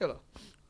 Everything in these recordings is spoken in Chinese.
切了。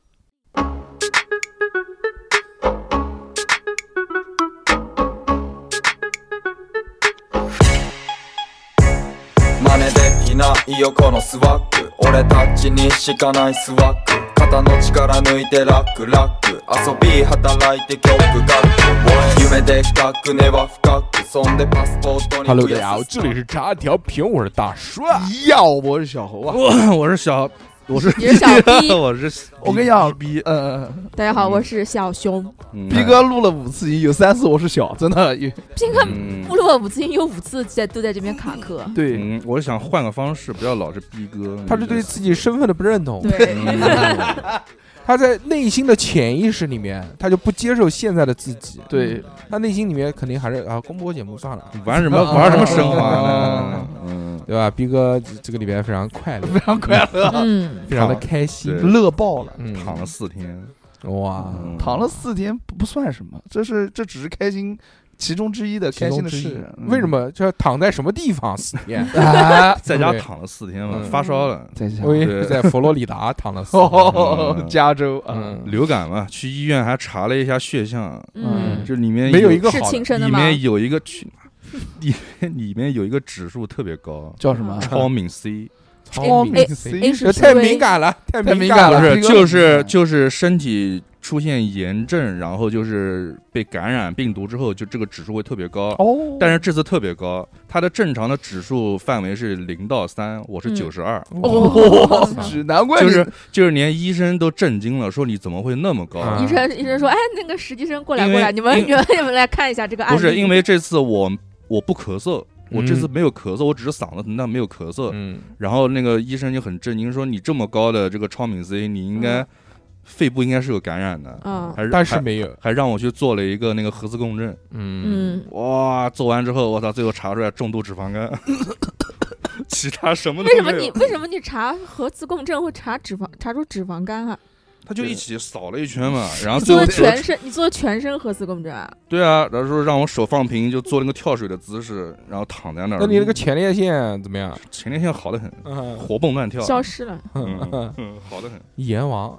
真似できないよこのスワッグ俺たちにしかないスワッグ肩の力抜いてラックラック遊び働いて曲書く夢でかく根は深くそんでパスポートに Hello， 大家好，这里是茶调频，我是大帅。 呀，我是小猴啊， 我是小， 你是小 B， 我跟你讲逼， 大家好，我是小熊。 逼哥录了5次音，有3次我是小，真的。 逼哥录了5次音，有5次都在这边卡壳。 对， 我是想换个方式，不要老是逼哥。 他是对自己身份的不认同。 对， 他在内心的潜意识里面，他就不接受现在的自己。 对， 他内心里面肯定还是啊，公播节目算了， 玩什么升华呢？ 对吧？逼哥这个里边非常快乐， 非常快乐， 非常的开心， 乐爆了。 躺了4天， 哇， 躺了4天不算什么，这只是开心其中之一的开心的事。 为什么？这躺在什么地方4天？ 在家躺了4天嘛，发烧了。 我以为在佛罗里达躺了4天， 加州， 流感嘛，去医院还查了一下血象，就里面没有一个好的， 里面有一个里面有一个指数特别高， 叫什么？ 超敏 C。 超敏 C， 这太敏感了，太敏感了。 不是，就是身体出现炎症，然后就是被感染病毒之后，就这个指数会特别高。 哦， 但是这次特别高，它的正常的指数范围是0到3，我是92。 哦，难怪就是连医生都震惊了，说你怎么会那么高？ 医生说，哎，那个实习生过来，你们来看一下这个案例。 不是因为这次我不咳嗽。我这次没有咳嗽，我只是嗓子疼，但没有咳嗽。然后那个医生就很震惊，说你这么高的这个超敏 C， 你应该肺部应该是有感染的， 但是没有， 还让我去做了一个那个核磁共振。哇，做完之后，我操，最后查出来重度脂肪肝，其他什么都没有。 为什么你查核磁共振会查出脂肪肝啊？ 他就一起扫了一圈嘛，然后你做全身核磁共振啊？ 对啊，然后说让我手放平，就做那个跳水的姿势，然后躺在那儿。 那你那个前列腺怎么样？ 前列腺好得很，活蹦乱跳， 消失了。 好得很。 阎王，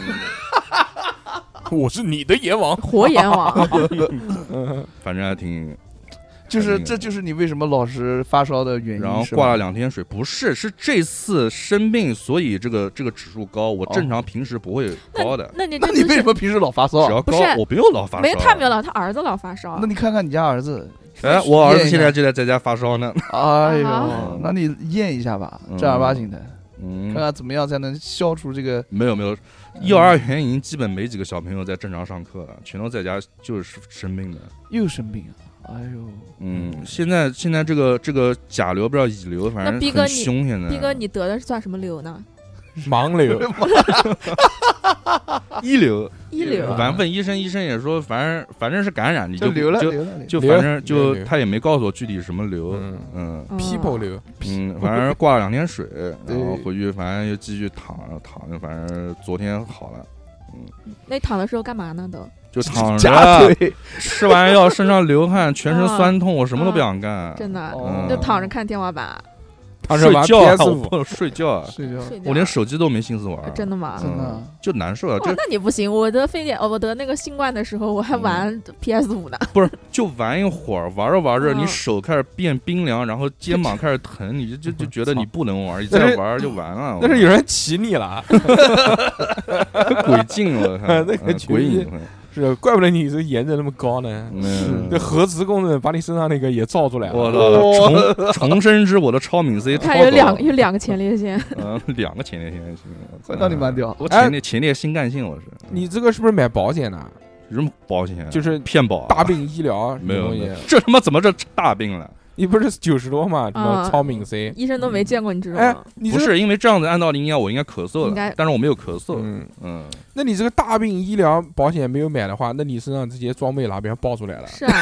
我是你的阎王， 活阎王。 反正还挺。 这就是你为什么老是发烧的原因。 然后挂了2天水，不是这次生病，所以这个指数高。我正常平时不会高的。 那你为什么平时老发烧？ 只要高，我不用老发烧。 没他没有老，他儿子老发烧。 那你看看你家儿子， 哎，我儿子现在就在家发烧呢。 哎呦，那你验一下吧，正儿八经的，看看怎么样才能消除这个。 没有，幼儿园已经基本没几个小朋友在正常上课了，全都在家就是生病的。 又生病啊！哎呦， 现在这个甲流不知道乙流，反正很凶。现在逼哥，你得的算什么瘤呢？ 盲流， 一流。反正问医生也说，反正是感染，你就流了， 就反正就他也没告诉我具体是什么瘤。 people 流， 反正挂了2天水，然后回去反正又继续躺，反正昨天好了。 那躺的时候干嘛呢？ 就躺着，吃完药身上流汗，全身酸痛，我什么都不想干。 真的，就躺着看天花板。 睡觉，我不能睡觉，我连手机都没心思玩。 真的吗？ 真的就难受啊！ 那你不行，我得那个新冠的时候，我还玩 PS5 呢。 不是，就玩一会儿，玩着，你手开始变冰凉，然后肩膀开始疼，你就觉得你不能玩，你再玩就完了。 那是有人骑你了， 鬼劲我看， 那个鬼影。 是，怪不得你这颜值那么高呢。这核磁共振把你身上那个也照出来了。 我操！重生之我的超敏 C， 它有2个前列腺。 2个前列腺， 那你蛮屌。 我前列新干性，我是。 你这个是不是买保险的？ 什么保险？ 就是骗保。 大病医疗没有，这他妈怎么这大病了？ 你不是90多吗？什么超敏 C， 医生都没见过你这种。 哎， 不是因为这样子，按道理我应该咳嗽了，但是我没有咳嗽。 那你这个大病医疗保险没有买的话，那你身上这些装备哪边爆出来了？ 是啊。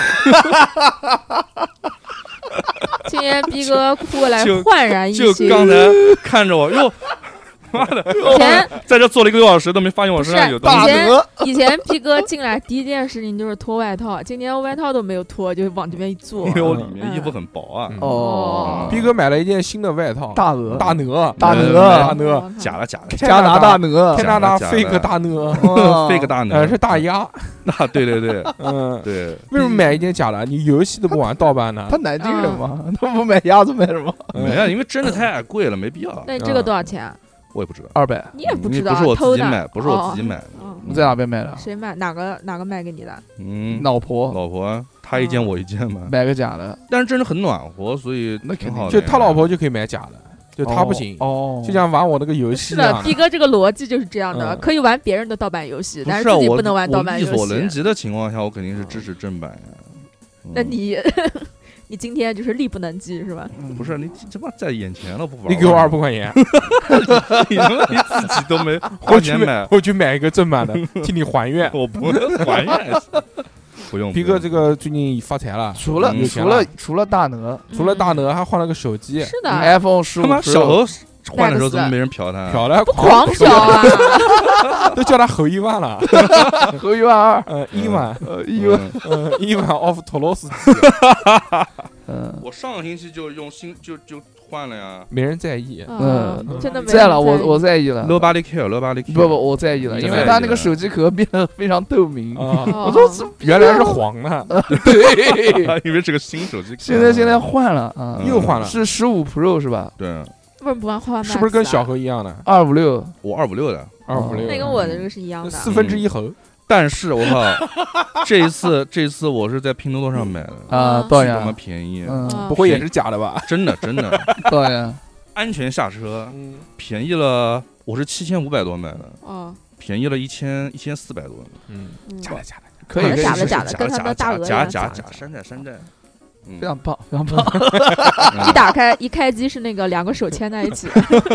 今天逼哥过来焕然一新。 就刚才看着我哟， 妈的， 以前在这坐了1个多小时都没发现我身上有东西。 以前逼哥进来第一件事情就是脱外套，今天外套都没有脱，就往这边一坐。 因为我里面衣服很薄啊。 哦， 逼哥买了一件新的外套， 大鹅， 大鹅， 假的， 加拿大鹅， 加拿大 fake 大鹅 ，fake 大鹅， 是大鸭。 那对， 对。为什么买一件假的？你游戏都不玩盗版的？ 他南京人嘛，他不买鸭子买什么？ 没有，因为真的太贵了，没必要。 那这个多少钱？ 我也不知道 ，200。 你也不知道？ 不是我自己买，不是我自己买的。 你在哪边买的？ 谁买？哪个卖给你的？ 老婆， 他一件我一件嘛。 买个假的， 但是真的很暖和，所以那肯定。 就他老婆就可以买假的，就他不行。 哦， 就像玩我那个游戏。 是的，逼哥这个逻辑就是这样的，可以玩别人的盗版游戏，但是自己不能玩盗版游戏。 力所能及的情况下，我肯定是支持正版呀。 那你今天就是力不能及是吧？ 不是，你这妈在眼前了不玩？ 你给我200块钱， 你自己都没花钱买， 我去买一个正版的，替你还愿。 我不还愿，不用。 逼哥这个最近发财了， 除了大鹅， 除了大鹅还换了个手机， 是的 ，iPhone 15。 他妈小何换的时候怎么没人嫖他？ 嫖了， 狂嫖啊！ 都叫他侯1万了， 侯1万2， 1万，1万 off 陀螺斯基。 我上个星期就用新就换了呀， 没人在意。 真的没在了，我在意了。 Nobody care。 不，我在意了，因为他那个手机壳变得非常透明。我说原来是黄的， 对， 因为是个新手机壳。 现在换了啊， 又换了， 是15 Pro 是吧？ 对。 为什么不换？ 是不是跟小何一样的 ？256， 我256的 ，256。 那跟我的这个是一样的 1/4猴。 但是我靠，这一次我是在拼多多上买的啊，多少钱？ 这么便宜？ 不会也是假的吧？ 真的， 多少钱？ 安全下车，便宜了，我是7500多买的，便宜了1400多。 假的， 可以假的，跟他的大鹅一样。 假山寨。 非常棒。 一开机是那个2个手牵在一起，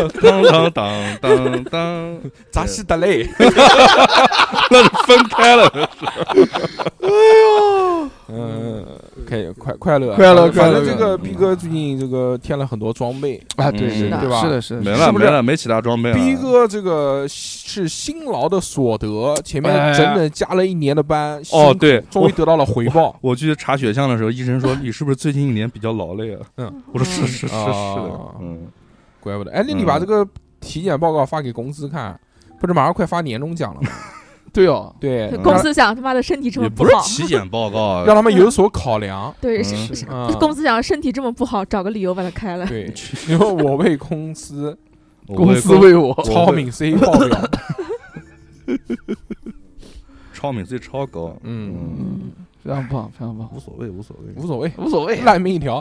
当， 扎西德勒， 那是分开了。 哎呦，可以快乐。反正这个逼哥最近这个添了很多装备啊，对吧？ 是没了，没其他装备了。 逼哥这个是辛劳的所得，前面整整加了1年的班， 对， 终于得到了回报。 我去查血项的时候，医生说你是不是最近1年比较劳累啊？我说是的， 怪不得。哎，那你把这个体检报告发给公司看，不是马上快发年终奖了吗？ 对哦， 对， 公司想他妈的身体这么不好， 也不是体检报告， 让他们有所考量。 对，公司想身体这么不好，找个理由把它开了。 对，因为我为公司为我， 超敏 C 报表， 超敏 C 超高， 非常棒， 无所谓， 烂命一条。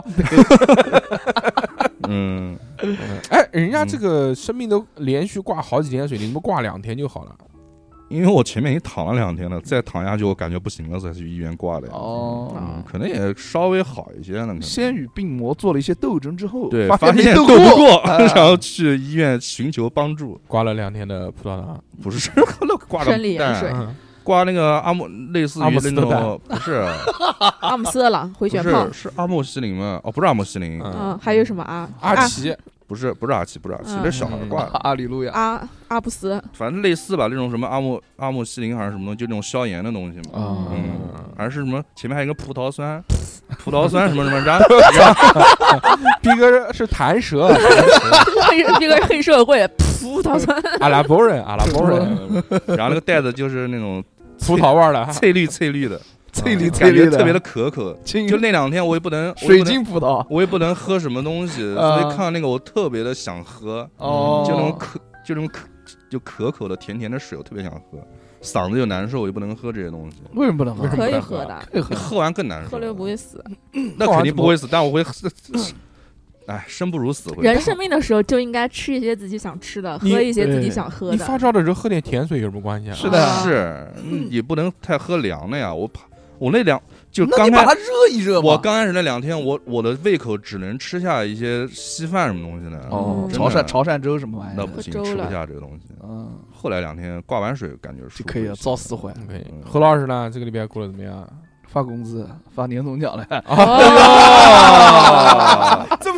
哎，人家这个生病都连续挂好几天水，你们挂2天就好了。 因为我前面已经躺了2天了，再躺下去我感觉不行了，才去医院挂的。可能也稍微好一些了。 先与病魔做了一些斗争之后， 对，发现斗不过，然后去医院寻求帮助， 挂了2天的葡萄糖， 不是挂的生理盐水， 挂那个类似于那种，不是阿姆斯特朗回旋炮， 是阿莫西林吗？不是阿莫西林， 还有什么阿奇。 不是阿奇，这小孩挂的。 阿里路亚， 阿布斯， 反正类似吧，那种什么阿莫西林还是什么东西，就那种消炎的东西嘛。还是什么前面还有一个葡萄酸什么，然后逼哥是弹舌， 逼哥是黑社会，葡萄酸， 阿拉伯人， 然后那个袋子就是那种葡萄味的， 翠绿的。 感觉特别的可口，就那2天我也不能水晶葡萄， 我也不能喝什么东西，所以看到那个我特别的想喝，就那种可口的甜甜的水，我特别想喝，嗓子又难受，我又不能喝这些东西。 为什么不能喝？ 可以喝的， 喝完更难受， 喝了又不会死。 那肯定不会死，但我会。生不如死。 人生病的时候就应该吃一些自己想吃的，喝一些自己想喝的。 你发烧的时候喝点甜水有什么关系啊？ 是的， 是，也不能太喝凉的呀。我那就刚你把它热一热。 我刚开始那2天，我的胃口只能吃下一些稀饭什么东西的。 潮汕粥什么玩意儿？ 那不行，吃不下这个东西。后来2天挂完水，感觉就可以了，造4回。 可以。何老师呢？这个礼拜过得怎么样？ 发工资，发年终奖了。 这么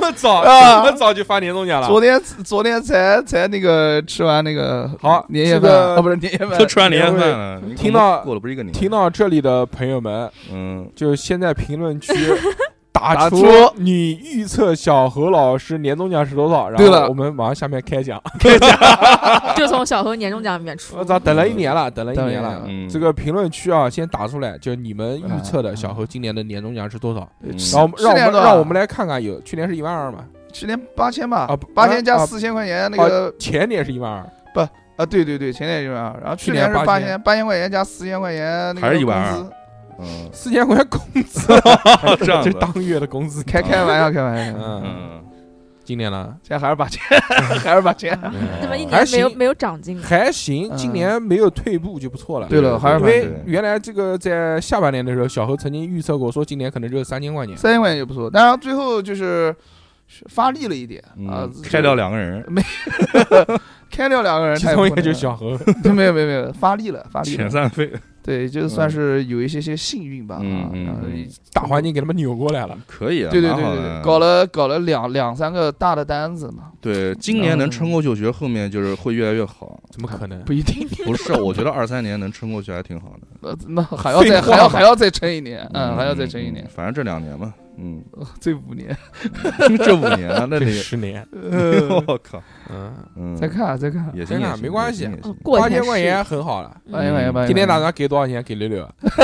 么早就发年终奖了？ 昨天才那个吃完那个好年夜饭，不是年夜饭， 都吃完年夜饭了。 听到过了不是一个年， 听到这里的朋友们，就先在评论区打出你预测小何老师年终奖是多少，然后我们马上下面开奖， 就从小何年终奖里面出。 我操，等了一年了。这个评论区啊，先打出来，就你们预测的小何今年的年终奖是多少？让我们来看看，有去年是12000嘛？ 去年8000吧，8000加4000块钱那个， 前年是12000， 不啊，对，前年12000，然后去年是8000块钱加4000块钱那个， 还是12000。 4000块钱工资， 这样就当月的工资， 开玩笑。 今年呢？ 现在还是8000，还是8000。 那么一年没有长进， 还行，今年没有退步就不错了。 对了，还是因为原来这个在下半年的时候，小何曾经预测过，说今年可能只有3000块钱 ，3000块钱也不错。当然最后就是发力了一点啊， 开掉2个人， 没开掉2个人， 其中一个就是小何， 没有发力了， 遣散费。 对，就算是有一些幸运吧， 大环境给他们扭过来了， 可以啊， 对，搞了两三个大的单子嘛。 对，今年能撑过去，我觉得后面就是会越来越好。 怎么可能？ 不一定， 不是，我觉得23年能撑过去还挺好的。 那还要再撑一年，还要再撑一年。 反正这2年嘛， 这5年， 这5年啊，那得 10年。 我靠， 再看也行， 没关系 ，8000 块钱很好了。 8000块钱， 今天打算给多少钱？给66。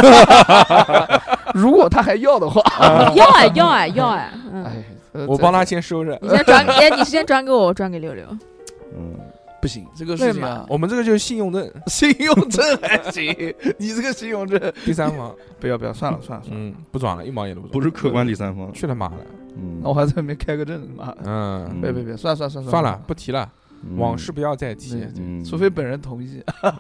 如果他还要的话， 要啊！ 我帮他先收着。 你先转给我，我转给66。 不行，这个事情啊， 我们这个就是信用证， 信用证还行，你这个信用证第三方， 不要，算了， 不转了，1毛也都不转， 不是客观第三方， 去他妈的， 那我还在那边开个证，妈，别，算了， 不提了，往事不要再提， 除非本人同意。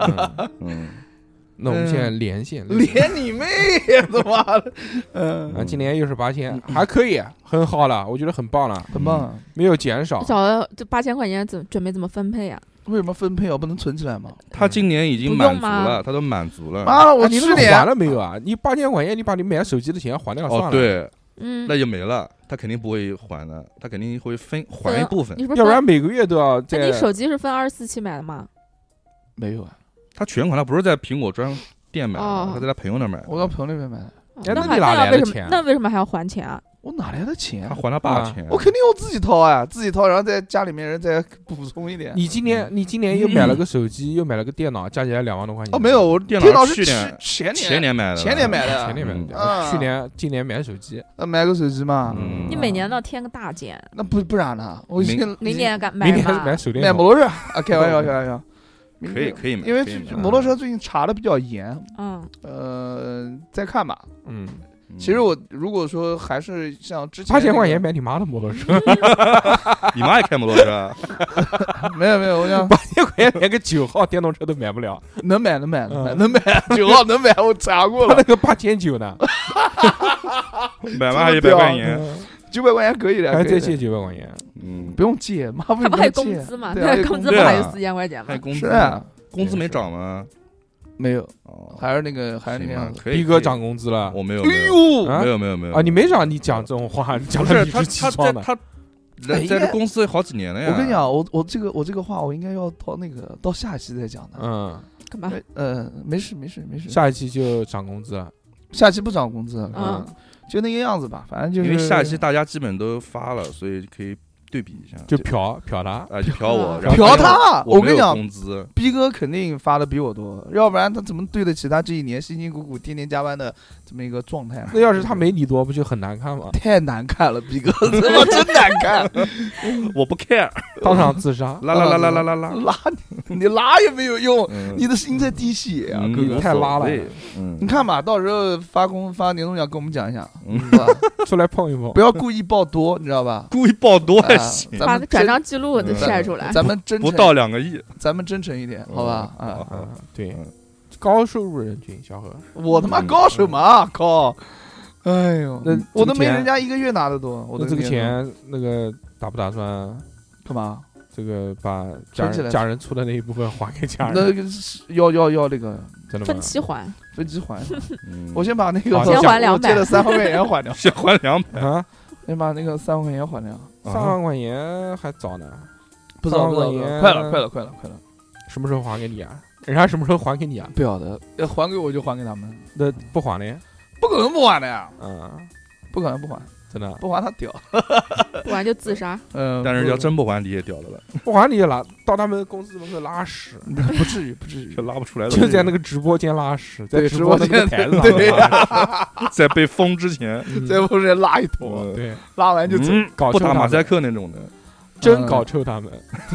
那我们现在连线， 连你妹呀！他妈的， 今年又是8000，还可以，很好了，我觉得很棒了， 很棒， 没有减少。 小的这8000块钱准备怎么分配呀？ 为什么分配啊？不能存起来吗？ 他今年已经满足了，他都满足了。 啊，我去年还了没有啊？你8000块钱，你把你买手机的钱还掉算了。 对，那就没了。他肯定不会还的，他肯定会还一部分。 要不然每个月都要。 那你手机是分24期买的吗？ 没有啊。 他全款，他不是在苹果专店买的，他在他朋友那买的。 我在朋友那边买的。 那你哪来的钱？ 那为什么还要还钱啊？ 我哪来的钱？ 他还他爸的钱。 我肯定我自己掏啊，然后在家里面人再补充一点。 你今年又买了个手机，又买了个电脑，加起来2万多块钱。 哦，没有，我电脑是前年买的。 今年买手机。 买个手机嘛。 你每年都要添个大件。 那不然呢？我明年买手电筒。 买摩托车啊，开玩笑。 可以买， 因为摩托车最近查的比较严，再看吧，其实我如果说还是像之前 8000块钱买你妈的摩托车， 你妈也开摩托车？ 没有，我想 8000块钱连个9号电动车都买不了， 能买，9号能买，我查过了， 那个8900呢， 买嘛100块钱。 900块钱可以的， 还再借900块钱， 不用借，妈不他不还有工资吗？对，工资不还有4000块钱吗？ 还工资工资没涨吗？ 没有，还是那个样子。 逼哥涨工资了， 我没有。 哎呦， 没有啊！你没涨，你讲这种话，你讲的理直气壮的。 他在这公司好几年了呀。 我跟你讲，我这个话我应该要到下一期再讲的。 干嘛？ 没事。 下一期就涨工资了。 下期不涨工资，就那个样子吧，反正就是因为下期大家基本都发了，所以可以对比一下， 就嫖他， 就嫖我， 嫖他。我跟你讲， 工资逼哥肯定发的比我多，要不然他怎么对得起他这一年辛辛苦苦天天加班的这么一个状态？ 那要是他没你多，不就很难看吗？ 太难看了，逼哥，真难看， 我不 care， 当场自杀， 拉， 你拉也没有用，你的心在滴血啊，哥哥太拉了。 你看吧，到时候发年终奖跟我们讲一下， 出来碰一碰， 不要故意报多，你知道吧？ 故意报多还行， 把转账记录都晒出来。 咱们真不到2个亿， 咱们真诚一点，好吧？ 对，高收入人群，小何， 我他妈高什么？靠！哎呦，那我都没人家1个月拿的多。我这个钱，那个打不打算干嘛？ 这个把家人出的那一部分还给家人？ 那个要那个分期还。 我先把那个先还200， 我借了300块钱还掉， 先还200 啊！ 你把那个3万块钱还掉。 3万块钱还早呢， 不早，快了。 什么时候还给你啊？人家什么时候还给你啊？ 不晓得，要还给我就还给他们。 那不还呢？ 不可能不还的呀。不可能不还， 真的不还他屌， 不还就自杀。 但是要真不还你也屌了吧？ 不还你也拉到他们公司门口拉屎， 不至于， 就拉不出来了。 就在那个直播间拉屎，在直播那个台子上对在被封之前， 在封之前拉一坨， 对， 拉完就走， 不打马赛克那种的， 真搞臭他们。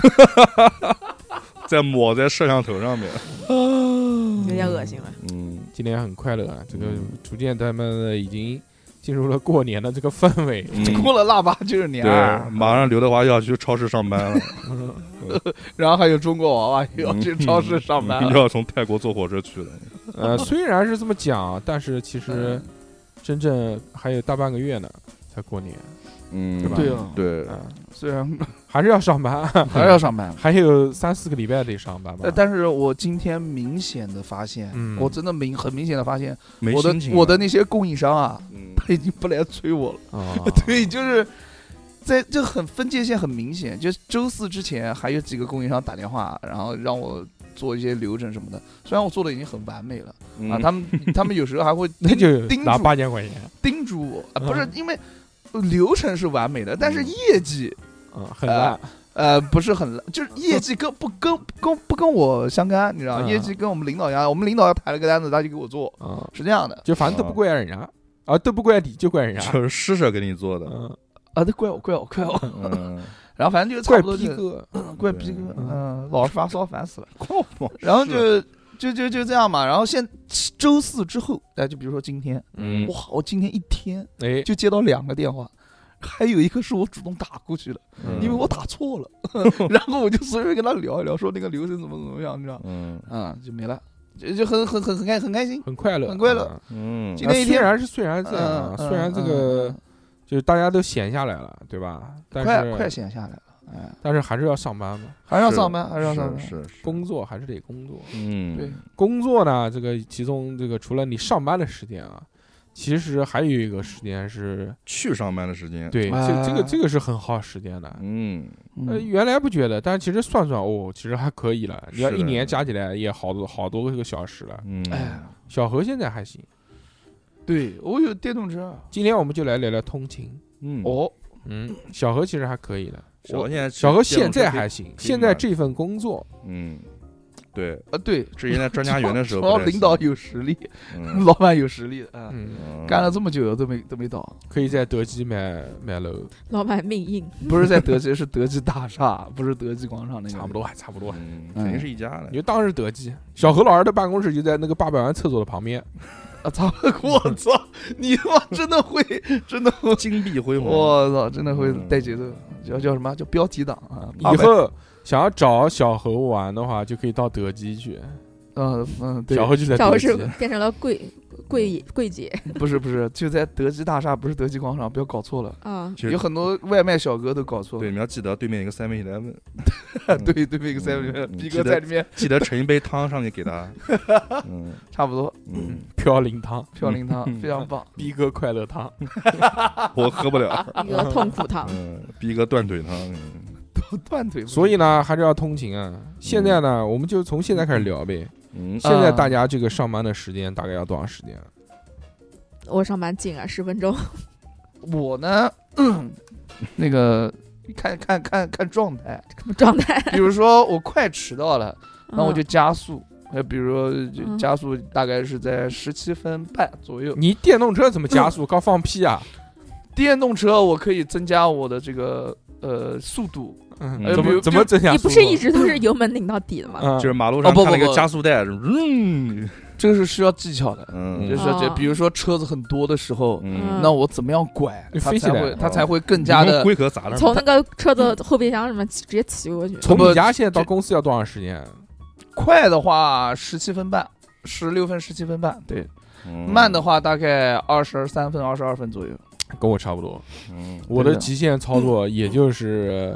再抹在摄像头上面， 有点恶心了。 今天很快乐啊，这个逐渐他们已经进入了过年的这个氛围。 过了腊八就是年儿，对，马上刘德华要去超市上班了， 然后还有中国娃娃也要去超市上班了， 又要从泰国坐火车去了。 虽然是这么讲，但是其实真正还有大半个月呢，才过年。对吧？ 对，虽然还是要上班，还有3-4个礼拜得上班吧。 但是我今天明显的发现，我真的很明显的发现，我的那些供应商啊，他已经不来催我了。对，就是在这很分界线很明显，就周4之前还有几个供应商打电话，然后让我做一些流程什么的，虽然我做的已经很完美了啊，他们有时候还会那就拿 8000 块钱叮嘱我，不是因为。流程是完美的，但是业绩很烂， 不是很烂，就是业绩不跟我相干，你知道？业绩跟我们领导一样，我们领导要抬了个单子，他就给我做，是这样的， 就反正都不怪人家，都不怪你，就怪人家， 就是施舍给你做的， 都怪我，然后反正就差不多怪逼哥，老是发烧烦死了，然后就这样嘛，然后周4之后，就比如说今天，哇，我今天一天就接到2个电话，还有一个是我主动打过去的，因为我打错了，然后我就随便跟他聊一聊，说那个流程怎么样，你知道？就没了，就很开心， 很快乐， 今天一天虽然这个就是大家都闲下来了，对吧？但是快闲下来了。 但是还是要上班嘛， 还是要上班， 是工作还是得工作。 对， 工作呢，这个其中这个除了你上班的时间啊，其实还有一个时间是去上班的时间。 对，这个是很耗时间的。原来不觉得，但其实算其实还可以了。你要一年加起来也好多个小时了。小何现在还行。 对，我有电动车。 今天我们就来聊聊通勤。小何其实还可以的。小何现在还行，现在这份工作， 对对， 之前在专家园的时候， 领导有实力，老板有实力的，干了这么久都没倒， 可以在德基买楼， 老板命硬， 不是在德基，是德基大厦，不是德基广场那个， 差不多， 肯定是一家的。 你就当是德基，小何老师的办公室就在那个800万厕所的旁边。 我操！你他妈真的会金碧辉煌！ 我操，真的会带节奏，叫什么？叫标题党啊！ 以后想要找小何玩的话，就可以到德基去。 对， 小何就在德基， 变成了柜姐。 不是，就在德基大厦，不是德基广场，不要搞错了啊！ 有很多外卖小哥都搞错了。 对，你要记得对面一个7-Eleven。 对，对面一个7-Eleven，逼哥在里面， 记得盛一杯汤上去给他。 差不多。 飘零汤非常棒。 逼哥快乐汤， 我喝不了。 逼哥痛苦汤， 逼哥断腿汤。 断腿。 所以呢，还是要通勤啊。现在呢，我们就从现在开始聊呗。现在大家这个上班的时间大概要多长时间？ 我上班近啊，10分钟。 我呢，那个看状态，比如说我快迟到了，那我就加速。比如说加速大概是在17分半左右。 你电动车怎么加速？刚放屁啊！ 电动车我可以增加我的这个速度。 怎么增加速度？ 你不是一直都是油门拧到底的吗？ 就是马路上看那个加速带， 这个是需要技巧的。就是比如说车子很多的时候，那我怎么样拐，它才会更加的龟壳砸了。 从那个车子后备箱什么直接骑过去。 从你家现在到公司要多长时间？ 快的话17分半，16分17分半，对。慢的话大概23分22分左右， 跟我差不多。我的极限操作也就是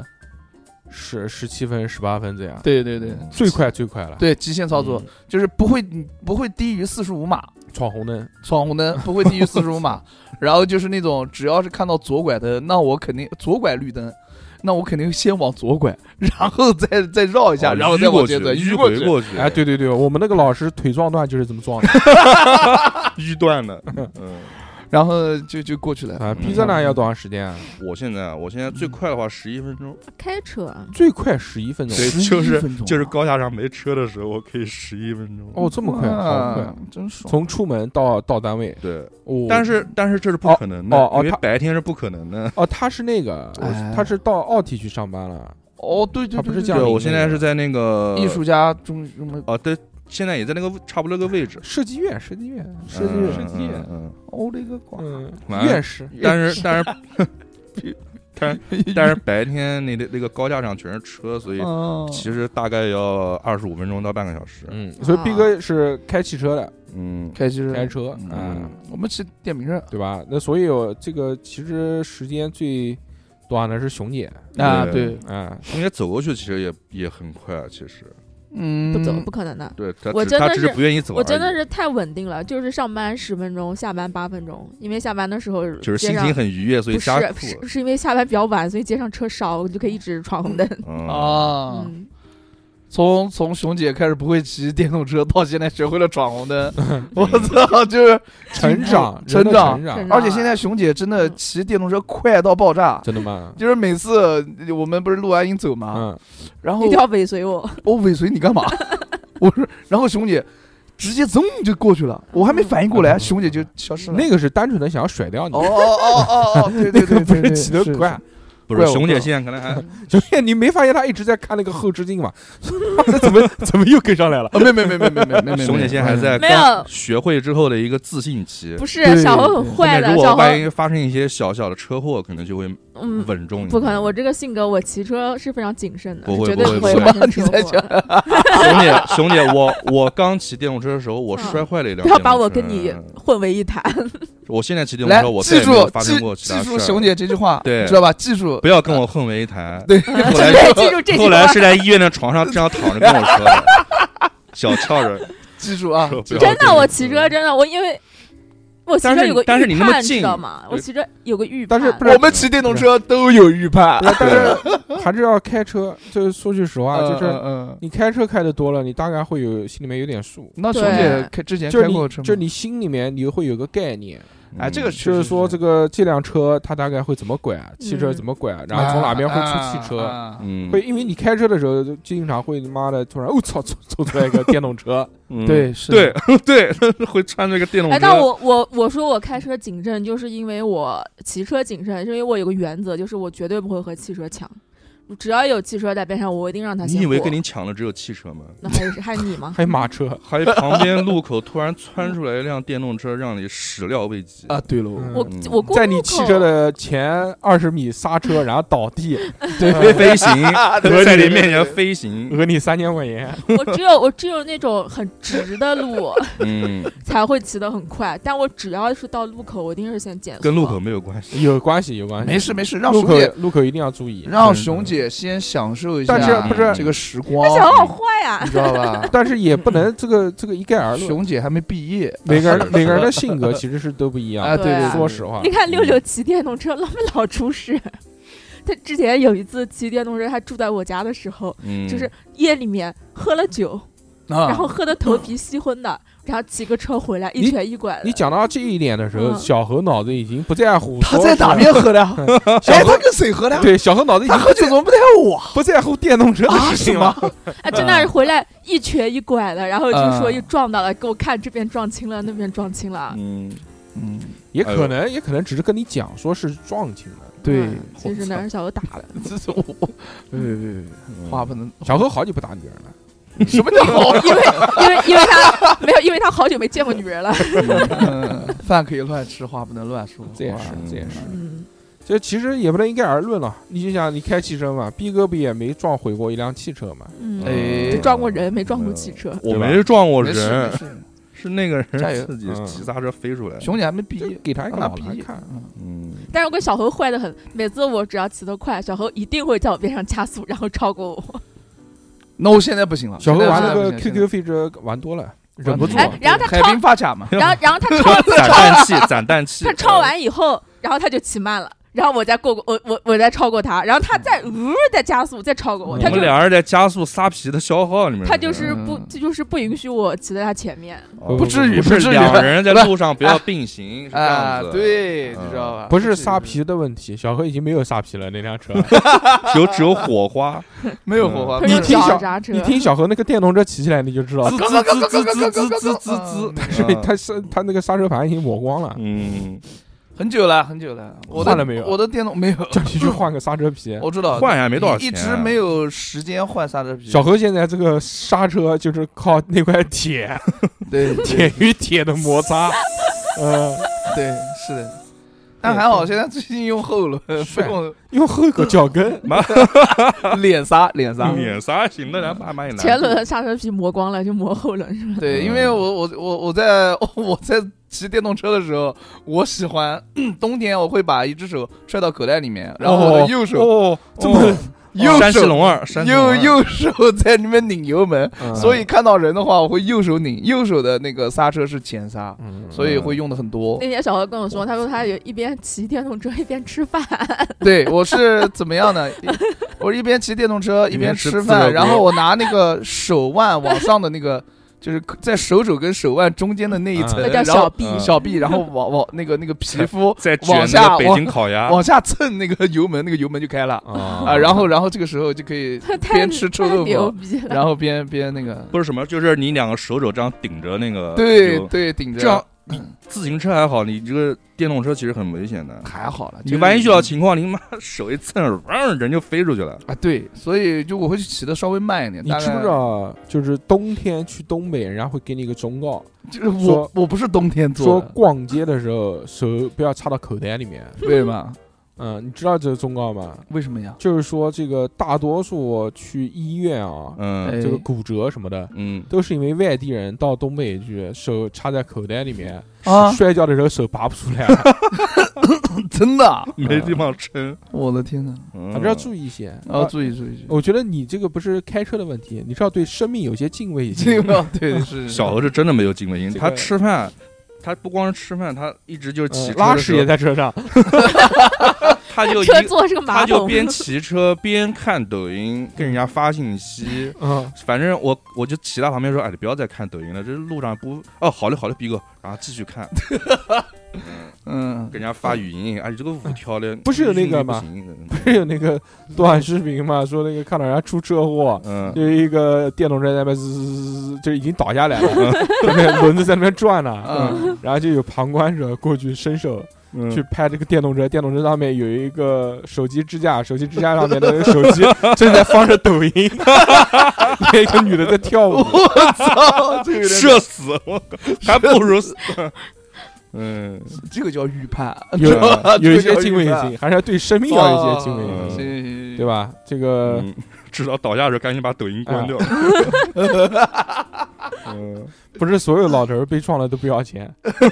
17分18分这样。 对， 最快了。 对，极限操作就是不会低于45码。 闯红灯， 闯红灯不会低于45码，然后就是那种只要是看到左拐灯，那我肯定左拐绿灯，那我肯定先往左拐，然后再绕一下，然后再往前走， 迂过去。 哎，对，我们那个老师腿撞断就是这么撞的， 迂断的， 然后就过去了啊。逼哥呢要多长时间啊？ 我现在最快的话11分钟， 开车最快11分钟， 就是高架上没车的时候，我可以11分钟。 哦，这么快，好快， 真爽！ 从出门到单位， 对， 哦， 但是这是不可能的，因为白天是不可能的。 哦，他是那个，他是到奥体去上班了。 哦，对， 他不是这样。 我现在是在那个艺术家中哦，对。现在也在那个差不多那个位置， 设计院， 我的个瓜， 院士， 但是白天那个高架上全是车，所以其实大概要25分钟到半个小时。 所以逼哥是开汽车的， 开车， 我们骑电瓶车， 对吧？那所以这个其实时间最短的是熊姐啊，对， 熊姐走过去其实也很快，其实。 不走不可能的。 对， 我真的只是不愿意走。 我真的是太稳定了，就是上班10分钟，下班8分钟。因为下班的时候就是心情很愉悦，所以加速。 是因为下班比较晚，所以街上车少，我就可以一直闯红灯。 从熊姐开始不会骑电动车，到现在学会了闯红灯，我操，就是成长， 而且现在熊姐真的骑电动车快到爆炸， 真的吗？ 就是每次我们不是录完音走嘛，然后一定要尾随我， 我尾随你干嘛？我说，然后熊姐直接噌就过去了，我还没反应过来，熊姐就消失了。 那个是单纯的想要甩掉你， 对， 不是骑得快。 不是熊姐现在可能还熊姐，你没发现她一直在看那个后视镜吗？怎么又跟上来了？ 没， 熊姐现在还在刚学会之后的一个自信期。 不是小猴很坏的， 如果万一发生一些小的车祸，可能就会稳重一点。 不可能，我这个性格，我骑车是非常谨慎的， 不会绝对不会发生车祸。熊姐，我刚骑电动车的时候，我摔坏了一辆。 不要把我跟你混为一谈。 我现在骑电动车，我再也没有发生过其他事。 记住熊姐这句话， 对， 知道吧？记住， 不要跟我混为一谈。 对， 后来是在医院的床上这样躺着跟我说的，小翘着。 记住啊！ 真的，我骑车真的，我因为我骑车有个预判， 但是你那么近， 知道吗？我骑车有个预判，但是我们骑电动车都有预判， 但是还是要开车。就是说句实话，就是你开车开的多了，你大概会心里面有点数。 那熊姐之前开过车吗？ 就你心里面你会有个概念。 哎，这个就是说，这辆车它大概会怎么拐，汽车怎么拐，然后从哪边会出汽车，会因为你开车的时候经常会妈的突然操走出来一个电动车， 对， 会穿这个电动车。 哎，但我说我开车谨慎，就是因为我骑车谨慎，是因为我有个原则，就是我绝对不会和汽车抢。只要有汽车在边上，我一定让他先过。 你以为跟你抢的只有汽车吗？ 那还有你吗？ 还有马车， 还有旁边路口突然窜出来一辆电动车，让你始料未及啊！对了， 我过在你汽车的前20米刹车，然后倒地， 对，飞行，在你面前飞行， 讹你3000块钱。 我只有那种很直的路，才会骑得很快。但我只要是到路口，我一定是先减速。 跟路口没有关系， 有关系， 没事，让路口一定要注意， 让熊姐先享受一下， 但是不是这个时光？ 小好坏呀， 你知道吧？ 但是也不能这个一概而论。 熊姐还没毕业， 每个人的性格其实是都不一样。 对， 说实话， 你看66骑电动车老出事。他之前有一次骑电动车，他住在我家的时候，就是夜里面喝了酒，然后喝的头皮吸昏的。然后骑个车回来，一瘸一拐的。 你讲到这一点的时候，小何脑子已经不在乎他在哪边喝的。哎，他跟谁喝的？ 对，小何脑子已经喝酒怎么不在乎我？ 不在乎电动车的事情吗？ 啊，真的是回来一瘸一拐的，然后就说又撞到了，给我看这边撞青了，那边撞青了。 也可能只是跟你讲说是撞青了。 对， 其实那是小何打的。 这是我，话不能， 小何好久不打女人了。 什么叫好？ 因为他好久没见过女人了。 饭可以乱吃，话不能乱说。 这也是。这其实也不能一概而论了。你就想，你开汽车嘛，逼哥不也没撞毁过一辆汽车嘛？ 撞过人，没撞过汽车。 我没撞过人，是那个人自己骑刹车飞出来。 熊姐还没毕业， 给他一个老来看。 但是我跟小猴坏得很，每次我只要骑得快，小猴一定会在我边上加速，然后超过我。 那我现在不行了。 小何玩那个 QQ 飞车玩多了， 忍不住。 然后他海冰发卡嘛， 然后他攒氮气， 他超完以后，然后他就骑慢了。然后我再我再超过他，然后他再加速再超过我， 我们俩人在加速撒皮的消耗里面。 他就是不允许我骑在他前面， 不至于， 不是两人在路上不要并行，是这样子。 对，你知道吧？ 不是撒皮的问题，小何已经没有撒皮了，那辆车只有火花， 没有火花。 你听小何那个电动车骑起来你就知道， 滋滋滋滋滋滋滋滋， 他那个刹车盘已经磨光了。 很久了， 换了没有？ 我的电动没有， 叫你去换个刹车皮。 我知道， 换还没多少钱， 一直没有时间换刹车皮。 小何现在这个刹车就是靠那块铁， 对， 铁与铁的摩擦， 对，是的。但还好，现在最近用后轮， 用后个脚跟， 脸刹行的，然后慢慢也前轮刹车皮磨光了，就磨后轮是吧？ 对，因为我在骑电动车的时候，我喜欢冬天我会把一只手揣到口袋里面，然后我的右手这么。 山西龙二， 右手在里面拧油门，所以看到人的话，我会右手拧，右手的那个刹车是前刹，所以会用的很多。 那天小何跟我说，他说他有一边骑电动车一边吃饭。 对，我是怎么样呢？我一边骑电动车一边吃饭，然后我拿那个手腕往上的那个。就是在手肘跟手腕中间的那一层， 叫小臂，然后往那个皮肤再往下北京烤鸭往下蹭那个油门，那个油门就开了啊，然后这个时候就可以边吃臭豆腐，然后边那个不是什么，就是你两个手肘这样顶着那个， 对顶着这样。你自行车还好，你这个电动车其实很危险的。 还好了， 你万一遇到情况，你妈手一蹭，人就飞出去了啊！对，所以就我会骑的稍微慢一点。 你知不知道？就是冬天去东北，人家会给你一个忠告， 就是我不是冬天做， 说逛街的时候手不要插到口袋里面。 为什么？ 你知道这个忠告吗？ 为什么呀？ 就是说这个大多数去医院啊，这个骨折什么的，都是因为外地人到东北去，手插在口袋里面，摔跤的时候手拔不出来， 真的没地方撑。 我的天哪， 还是要注意一些， 注意。 我觉得你这个不是开车的问题，你是要对生命有些敬畏心。 对，是小何是真的没有敬畏心，他吃饭。他不光是吃饭，他一直就骑车拉屎也在车上， 他就边骑车边看抖音，跟人家发信息。反正我就骑他旁边说：“哎，你不要再看抖音了，这路上不……好嘞，逼哥。”然后继续看。跟人家发语音，你这个舞跳的不是有那个吗？不是有那个短视频吗？说那个看到人家出车祸，有一个电动车在那边滋，就已经倒下来了，那个轮子在那边转了，然后就有旁观者过去伸手去拍这个电动车，电动车上面有一个手机支架，手机支架上面的手机正在放着抖音，有一个女的在跳舞， 我操， 社死，我还不如死。 这个叫预判， 有一些敬畏心，还是要对生命要有一些敬畏心，对吧？这个至少倒下的时候赶紧把抖音关掉。 不是所有老头被撞了都不要钱。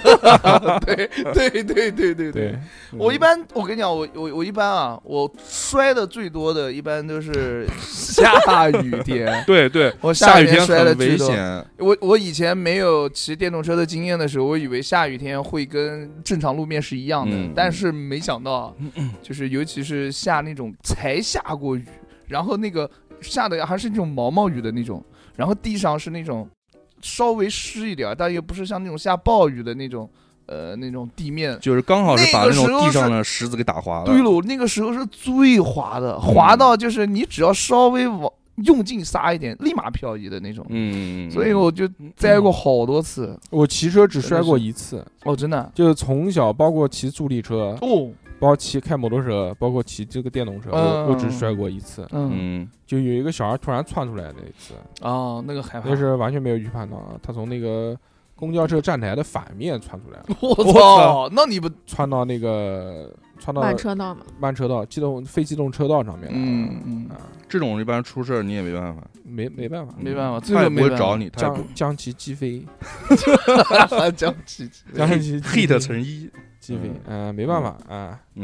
对。我一般，我跟你讲，我一般啊，我摔的最多的一般都是下雨天。 对， 我下雨天摔的危险。 我以前没有骑电动车的经验的时候，我以为下雨天会跟正常路面是一样的，但是没想到，就是尤其是下那种才下过雨，然后那个下的还是那种毛毛雨的那种，然后地上是那种稍微湿一点，但又不是像那种下暴雨的那种地面， 就是刚好是把那种地上的石子给打滑了。 对了，那个时候是最滑的，滑到就是你只要稍微用劲撒一点，立马漂移的那种。所以我就栽过好多次。 我骑车只摔过一次。 真的， 就是从小包括骑助力车，包括开摩托车，包括骑这个电动车，我只摔过一次。就有一个小孩突然窜出来的一次。 那个害怕。 那是完全没有预判到，他从那个公交车站台的反面窜出来了。 我操！那你不窜到那个慢车道吗？ 慢车道，非机动车道上面了。 这种一般出事你也没办法， 没办法， 他也不会找你， 将其击飞， 将其 hit 成一击飞，没办法啊。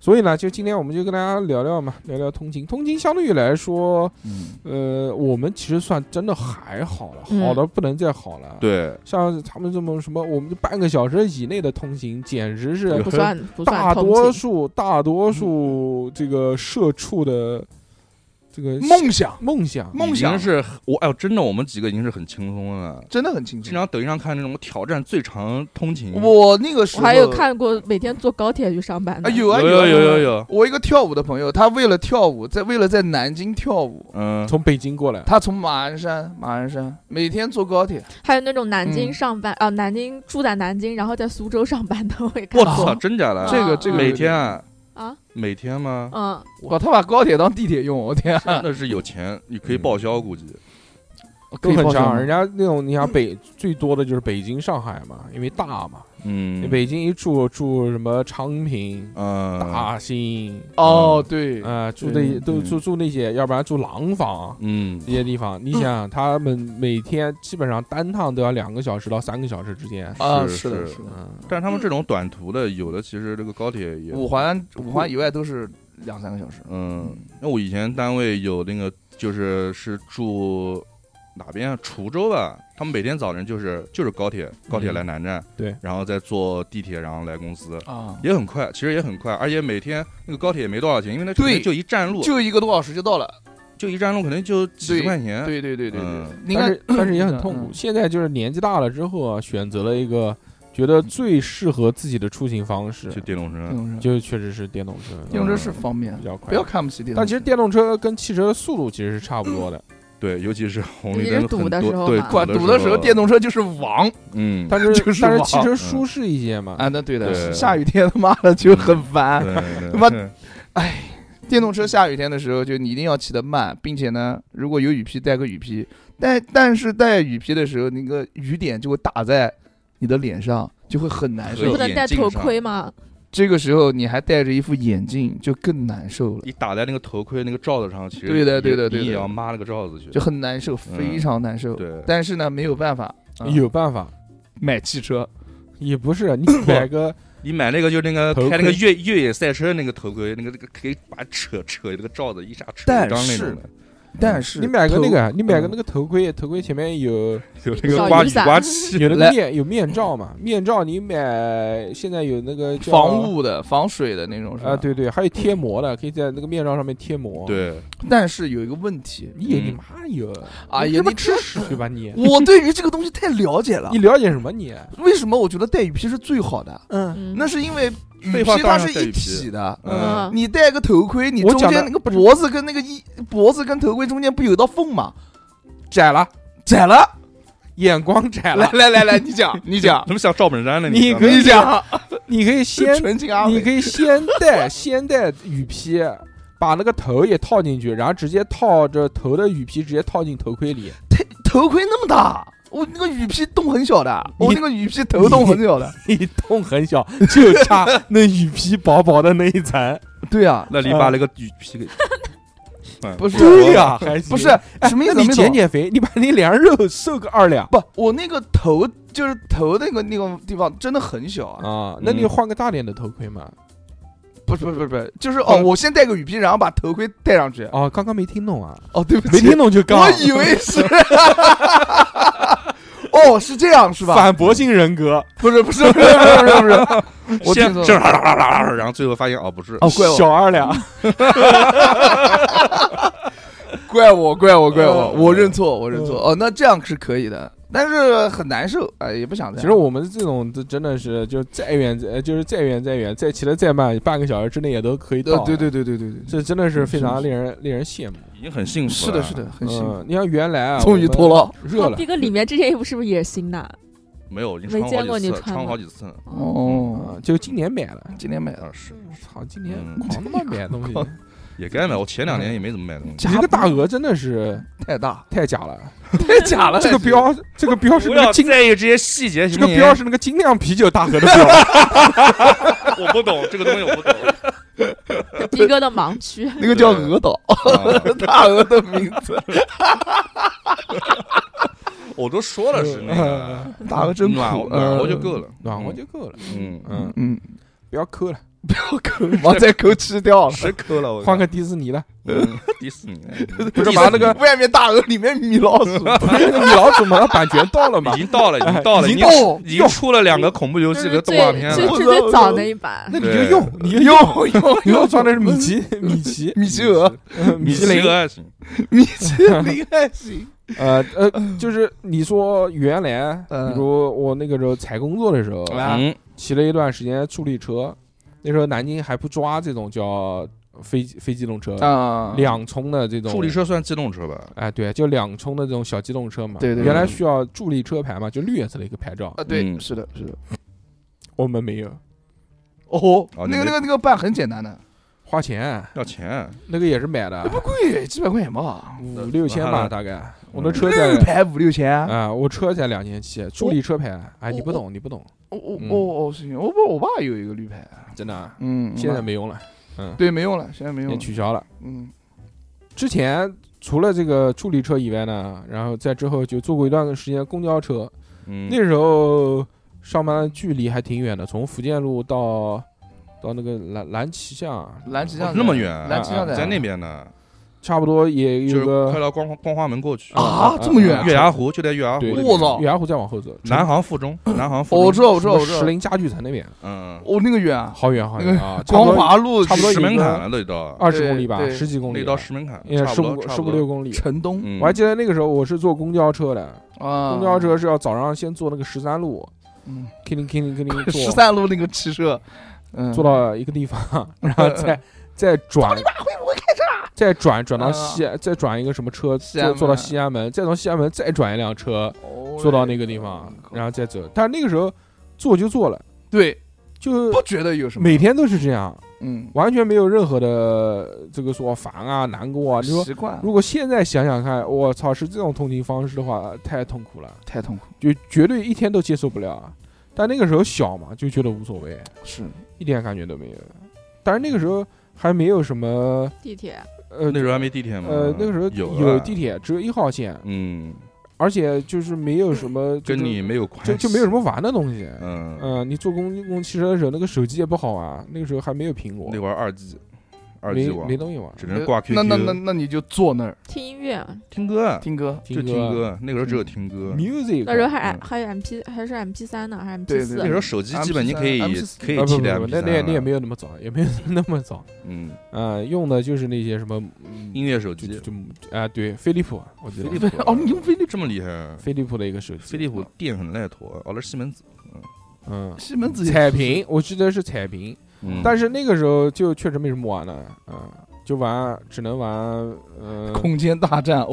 所以呢，就今天我们就跟大家聊聊嘛，聊聊通勤。通勤相对于来说，我们其实算真的还好了，好的不能再好了。 对， 像他们这么什么，我们半个小时以内的通勤，简直是不算大多数这个社畜的。这个梦想是真的，我们几个已经是很轻松了， 真的很轻松。 经常抖音上看那种挑战最长通勤， 我那个时候还有看过每天坐高铁去上班的， 有。我一个跳舞的朋友，他为了跳舞，为了在南京跳舞， 从北京过来， 他从马鞍山每天坐高铁。 还有那种南京上班南京住在南京，然后在苏州上班的，我也看过。 我操，真假的？ 这个每天啊。每天吗？ 哇，他把高铁当地铁用，我天， 真的是有钱，你可以报销，估计都很强。人家那种，你想最多的就是北京、上海嘛，因为大嘛。你北京一住什么昌平、大兴， 对， 住那些，要不然住廊坊，这些地方。你想，他们每天基本上单趟都要2个小时到3个小时之间。 是的。 但是他们这种短途的，有的其实这个高铁也五环以外都是2-3个小时。 那我以前单位有那个，是住哪边啊？滁州吧。他们每天早晨就是高铁来南站， 对， 然后再坐地铁，然后来公司也很快，其实也很快，而且每天那个高铁也没多少钱，因为那就一站路， 就1个多小时就到了， 就一站路可能就几十块钱。 对。 但是也很痛苦。现在就是年纪大了之后啊，选择了一个觉得最适合自己的出行方式， 就电动车， 就确实是电动车。 电动车是方便， 比较快， 不要看不起电动车。 但其实电动车跟汽车的速度其实是差不多的。 对，尤其是红绿灯堵的时候， 对， 堵的时候，电动车就是王。 但是汽车舒适一些嘛。 那对的，下雨天他妈的就很烦。他妈，电动车下雨天的时候，就你一定要骑得慢，并且呢，如果有雨披，带个雨披。但是带雨披的时候，那个雨点就会打在你的脸上，就会很难受。 你不能戴头盔吗？ 这个时候你还戴着一副眼镜，就更难受了。 你打在那个头盔那个罩子上，其实对的， 你也要抹那个罩子去， 就很难受，非常难受。 对， 但是呢，没有办法， 有办法买汽车， 也不是你买个， 你买那个就那个开那个越野赛车那个头盔，那个可以把扯那个罩子一下扯一张那种的。 但是你买个那个头盔前面有那个刮雨刮器， 有那个有面罩嘛？面罩你买现在有那个防雾的、防水的那种是吧？ 对，还有贴膜的，可以在那个面罩上面贴膜。 对， 但是有一个问题， 你妈有你这么知识对吧你？ 我对于这个东西太了解了。 你了解什么你？ 为什么我觉得戴雨披是最好的？那是因为雨披它是一体的，你戴个头盔，你中间那个脖子跟头盔中间不有道缝吗？ 窄了，眼光窄了。 来，你讲， 怎么像赵本山呢？ 你可以讲，你可以先戴雨披，把那个头也套进去，然后直接套着头的雨披直接套进头盔里。 头盔那么大。我那个雨披洞很小的，我那个雨披头洞很小的， 你洞很小，就差那雨披薄薄的那一层。 对啊， 那你把那个雨披给不是对呀，还不是什么意思？ 你减肥，你把你脸上肉瘦个2两。 不，我那个头就是头那个地方真的很小啊。那你换个大点的头盔嘛？ 不是，就是我先戴个雨披，然后把头盔戴上去。 刚刚没听懂啊？ 对不起， 没听懂就刚。 我以为是。是这样是吧？ 反驳性人格不是，我先然后最后发现不是怪我小2两， 怪我，我认错那这样是可以的，但是很难受也不想再。 其实我们这种真的是就再远，再骑得再慢，半个小时之内也都可以到。 对， 这真的是非常令人羡慕。 已经很幸福了。是的，很幸福。 你看原来终于脱了， 热了。 逼哥里面这件衣服是不是也是新的？ 没有， 没见过你穿好几次。 就今年买的。 是。 操，今年狂他妈买东西。 也该买，我前2年也没怎么买东西。 这个大鹅真的是太假了。这个标是那个在意这些细节。 这个标是那个精酿啤酒大鹅的标。 我不懂这个东西，我不懂。 逼哥的盲区， 那个叫鹅岛，大鹅的名字。 我都说了是那个大鹅真暖和就够了， 暖和就够了。 不要抠了， 不要抠，往再抠吃掉了， 谁抠了？ 换个迪士尼了。 迪士尼不是把那个外面大鹅，里面米老鼠， 不是那个米老鼠嘛？版权到了嘛？ 已经到了，已经出了2个恐怖游戏和动画片了。 最早那一版， 那你就用，用装的是米奇鹅， 米奇鹅还行， 米其林还行。 就是你说原来，比如我那个时候采工作的时候，骑了一段时间助力车，那时候南京还不抓这种叫非机动车2冲的这种助力车算机动车吧？ 哎，对，就2冲的这种小机动车嘛。 对， 原来需要助力车牌嘛，就绿颜色的一个牌照。 对，是的。 我们没有。 哦，那个办很简单的。 花钱要钱， 那个也是买的， 不贵，几百块钱吧 ，5、6千吧，大概。我的车才牌5、6千啊，我车才2700，助力车牌。哎，你不懂。 行，我爸有一个绿牌， 真的， 现在没用了， 对，没用了，现在没用， 取消了，之前除了这个助力车以外呢，然后在之后就坐过一段时间公交车，那时候上班的距离还挺远的，从福建路到那个蓝旗巷那么远， 蓝旗巷在那边呢， 差不多也有个快到光华门过去啊，这么远， 月牙湖就在月牙湖， 我操， 月牙湖再往后走， 南航附中， 我知道， 石林家具城那边， 那个远， 好远啊， 光华路差不多石门坎了都到 20公里吧，10几公里， 到石门坎， 也15、16公里。 城东， 我还记得那个时候我是坐公交车的，公交车是要早上先坐那个13路，肯定坐 13路那个汽车。 坐到一个地方，然后再转， 你妈会不会开车啊？ 再转到再转一个什么车，坐到西安门，再从西安门再转一辆车，坐到那个地方，然后再走。但是那个时候坐就坐了， 对， 就不觉得有什么， 每天都是这样，完全没有任何的这个说烦啊、难过啊。你说，如果现在想想看，我操，是这种通勤方式的话，太痛苦了， 太痛苦， 就绝对一天都接受不了。但那个时候小嘛，就觉得无所谓， 是一点感觉都没有。但是那个时候还没有什么地铁， 那时候还没地铁吗？ 那个时候有地铁，只有1号线，而且就是没有什么跟你没有关系， 就没有什么玩的东西。你坐公共汽车的时候，那个手机也不好玩，那个时候还没有苹果， 那玩2G。 没东西玩， 只能挂 QQ。 那你就坐那儿听音乐、 听歌。那个时候只有听歌。 music 那时候还有 MP3 呢，还是 MP4？ 那时候手机基本你可以替代。 那也没有那么早，也没有那么早。用的就是那些什么音乐手机， 对，飞利浦，我觉得。 你用飞利浦这么厉害？ 飞利浦的一个手机， 飞利浦电很耐拖，那是西门子。 西门子彩屏，我记得是彩屏。但是那个时候就确实没什么玩的，就只能玩空间大战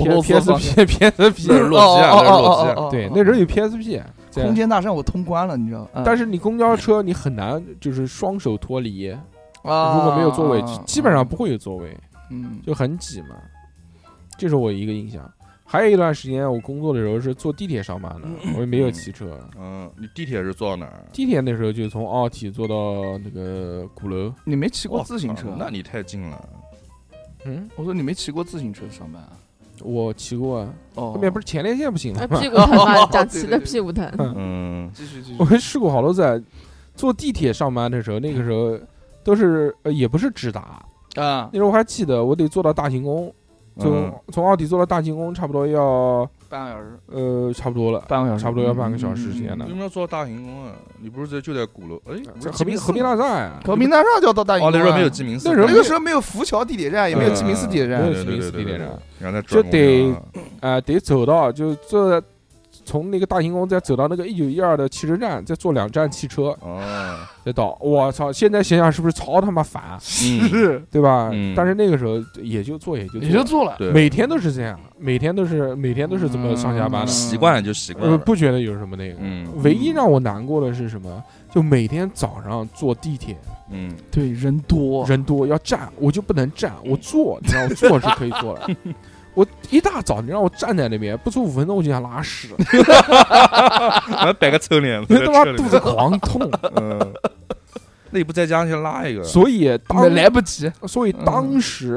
PSP 洛基， 对，那时候有 PSP。 空间大战我通关了，你知道？ 但是你公交车你很难就是双手脱离，如果没有座位，基本上不会有座位，就很挤嘛。这是我一个印象。还有一段时间，我工作的时候是坐地铁上班的，我也没有骑车。 你地铁是坐到哪儿？ 地铁那时候就从奥体坐到那个鼓楼。 你没骑过自行车？ 那你太近了。 我说你没骑过自行车上班？ 我骑过啊。后面不是前列腺不行了吗？屁股疼嘛，讲骑的屁股疼。 继续。 我们试过好多次，坐地铁上班的时候，那个时候都是也不是直达啊。那时候我还记得，我得坐到大行宫。从奥体坐到大行宫差不多要半个小时， 差不多了， 半个小时， 差不多要半个小时时间了。 为什么要坐到大行宫啊？你不是就在鼓楼？ 在和平大厦呀， 和平大厦就要到大行宫。 那时候没有鸡鸣寺， 那个时候没有浮桥地铁站，也没有鸡鸣寺地铁站， 没有鸡鸣寺地铁站， 然后就得走到就坐。从那个大行宫再走到那个1912的汽车站，再坐2站汽车，再到。我操！现在想想是不是超他妈烦？ 是， 对吧？但是那个时候也就做了， 每天都是这样，每天都是这么上下班的， 习惯了就习惯了， 不觉得有什么那个。唯一让我难过的是什么？就每天早上坐地铁， 对，人多要站，我就不能站，我坐，你知道，我坐是可以坐的。我一大早，你让我站在那边，不出5分钟我就想拉屎， 摆个臭脸， 他妈肚子狂痛。 那你不在家先拉一个？ 所以来不及。 所以当时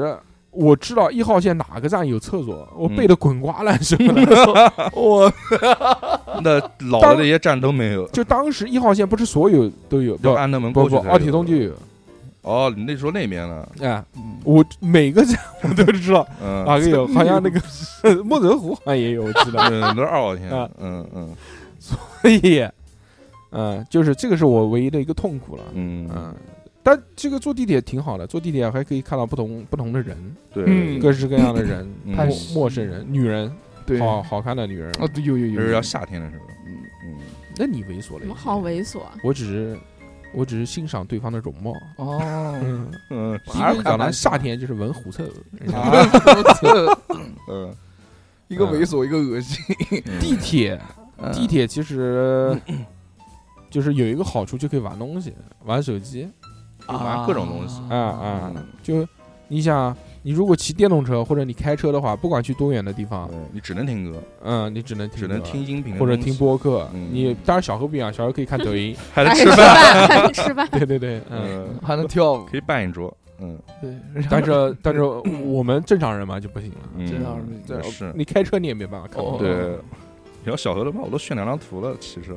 我知道1号线哪个站有厕所，我背得滚瓜烂熟的。我那老的那些站都没有。 就当时1号线不是所有都有， 要按那门过去。 奥体通就有。 哦，你那说那边了。 哎，我每个站我都知道哪个有，好像那个莫泽湖好像也有，我知道。 都是2号线。 所以，就是这个是我唯一的一个痛苦了。但这个坐地铁挺好的，坐地铁还可以看到不同的人， 对， 各式各样的人，陌生人、女人，对，好看的女人。 哦，对，有， 就是要夏天的时候。 那你猥琐了？ 我好猥琐。 我只是欣赏对方的容貌。 哦， 讲到夏天就是闻狐臭。 一个猥琐，一个恶心。 地铁其实就是有一个好处，就可以玩东西，玩手机， 玩各种东西就你想，你如果骑电动车或者你开车的话，不管去多远的地方， 你只能听歌，你只能听音频或者听播客。你当然小何不一样，小何可以看抖音， 还能吃饭， 还能吃饭， 对， 还能跳舞， 可以办一桌。 对，但是我们正常人嘛就不行了， 正常人是你开车你也没办法看。 对。然后小何的话，我都炫2张图了，骑车。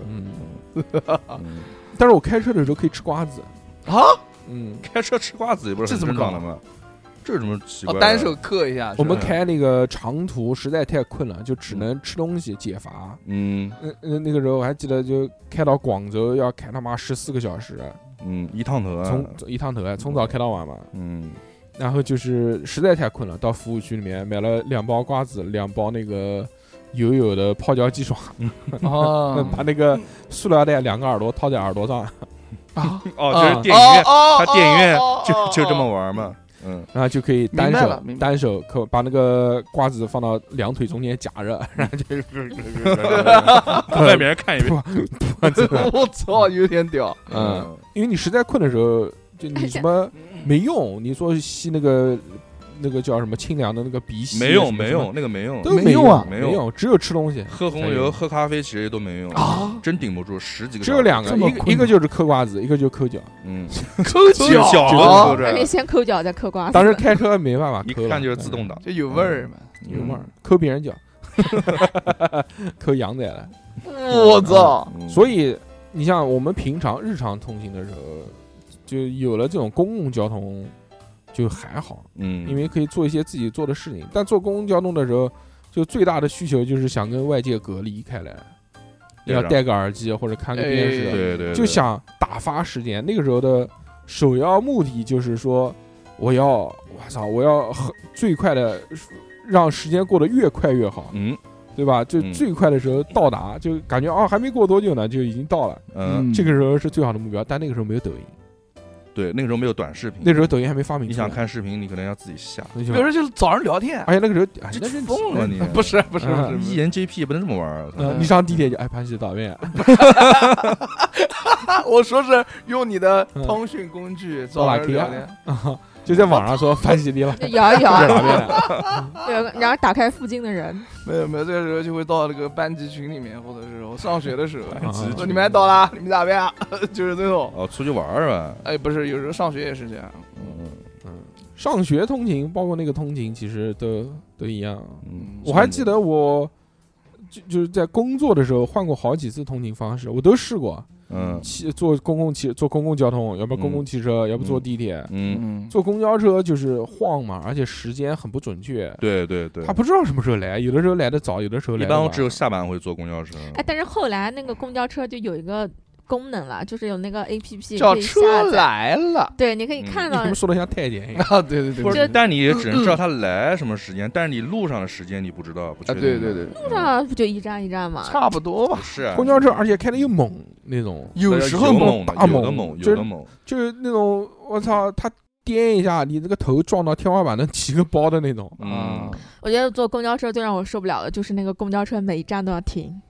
但是我开车的时候可以吃瓜子啊。 开车吃瓜子也不是很正常的吗？这有什么奇怪？ 单手嗑一下。 我们开那个长途实在太困了，就只能吃东西解乏。那个时候我还记得，就开到广州要开他妈14个小时。 一趟头啊， 从早开到晚嘛。然后就是实在太困了，到服务区里面买了2包瓜子，2包那个有的泡椒鸡爪，把那个塑料袋2个耳朵套在耳朵上。 就是电影院，他电影院就这么玩嘛。 然后就可以单手把那个瓜子放到2腿中间夹着，然后就让别人看一遍。 我操，有点屌。 因为你实在困的时候，就你什么没用，你说吸那个叫什么清凉的那个鼻息， 没用，那个没用， 都没用啊，没用，只有吃东西， 喝红油、喝咖啡其实都没用啊，真顶不住10几个。 只有2个，一个就是嗑瓜子，一个就抠脚。 抠脚， 可以先抠脚再嗑瓜子。 当时开车没办法抠， 一看就是自动挡， 就有味儿嘛， 有味儿，抠别人脚，抠羊仔了。 我操！ 所以你像我们平常日常通行的时候，就有了这种公共交通。就还好，因为可以做一些自己做的事情。但坐公共交通的时候，就最大的需求就是想跟外界隔离开来，要戴个耳机或者看个电视， 对， 就想打发时间。那个时候的首要目的就是说，我要最快的让时间过得越快越好，对吧？就最快的时候到达，就感觉还没过多久呢，就已经到了，这个时候是最好的目标。但那个时候没有抖音。 对，那个时候没有短视频， 那时候抖音还没发明。 你想看视频，你可能要自己下。 有时候就是找人聊天， 而且那个时候那是疯了你。不是 ，ENGP 也不能这么玩。 你上地铁就潘西导院。 我说是用你的通讯工具找人聊天。 就在网上说翻洗地了， 摇一摇，然后打开附近的人， 没有，这个时候就会到那个班级群里面，或者是我上学的时候，说你们还到啦，你们咋样？就是这种。 出去玩是吧？ 哎，不是，有时候上学也是这样。 上学通勤，包括那个通勤，其实都一样。我还记得我就是在工作的时候换过好几次通勤方式，我都试过。坐公共交通，要不公共汽车，要不坐地铁。坐公交车就是晃嘛，而且时间很不准确。 对， 他不知道什么时候来，有的时候来得早，有的时候来得晚。 一般我只有下班会坐公交车。 但是后来那个公交车就有一个功能了，就是有那个 APP 叫车来了， 对，你可以看到。 你们说的像太监一样啊？对， 不是，但你也只能知道他来什么时间，但是你路上的时间你不知道，不确定。 对， 路上不就一站一站吗？ 差不多吧。 是公交车，而且开的又猛那种， 有时候猛， 大猛， 有的猛， 就是那种我操，他颠一下，你这个头撞到天花板能起个包的那种。 我觉得坐公交车最让我受不了的就是那个公交车每一站都要停。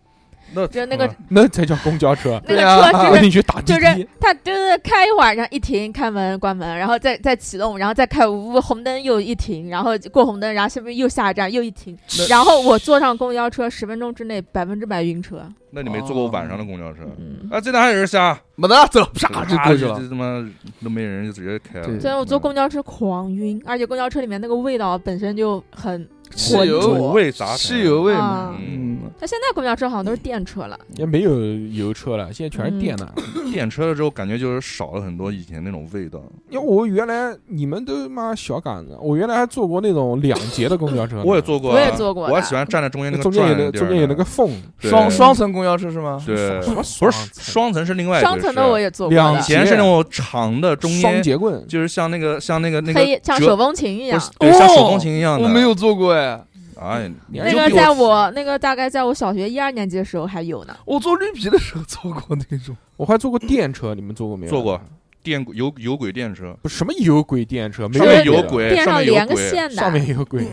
就是那个那才叫公交车。 那个车就是你去打滴滴， 就是它就是开一会儿，然后一停，开门关门，然后再启动，然后再开红灯又一停，然后过红灯，然后下面又下站又一停，然后我坐上公交车10分钟之内100%晕车。 那你没坐过晚上的公交车？啊，这哪还有人下？ 没得，走了，啪就过去了， 这他妈都没人就直接开了。 所以我坐公交车狂晕，而且公交车里面那个味道本身就很汽油味杂陈， 汽油味嘛。 它现在公交车好像都是电车了， 也没有油车了，现在全是电的。 电车了之后，感觉就是少了很多以前那种味道。 因为我原来你们都妈小杆子，我原来还坐过那种2节的公交车。 我也坐过， 我也坐过。 我喜欢站在中间那个中间有那个缝， 双层公交车是吗？ 对， 什么不是双层是另外一个。 双层的我也坐过。 以前是那种长的中间双节棍， 就是像那个像手风琴一样， 对，像手风琴一样的。 我没有坐过哎。 哎， 那个大概在我小学1、2年级的时候还有呢。 我坐绿皮的时候坐过那种， 我还坐过电车，你们坐过没有？ 坐过有轨电车， 不是什么有轨电车， 上面有轨， 电上连个线的， 上面有轨，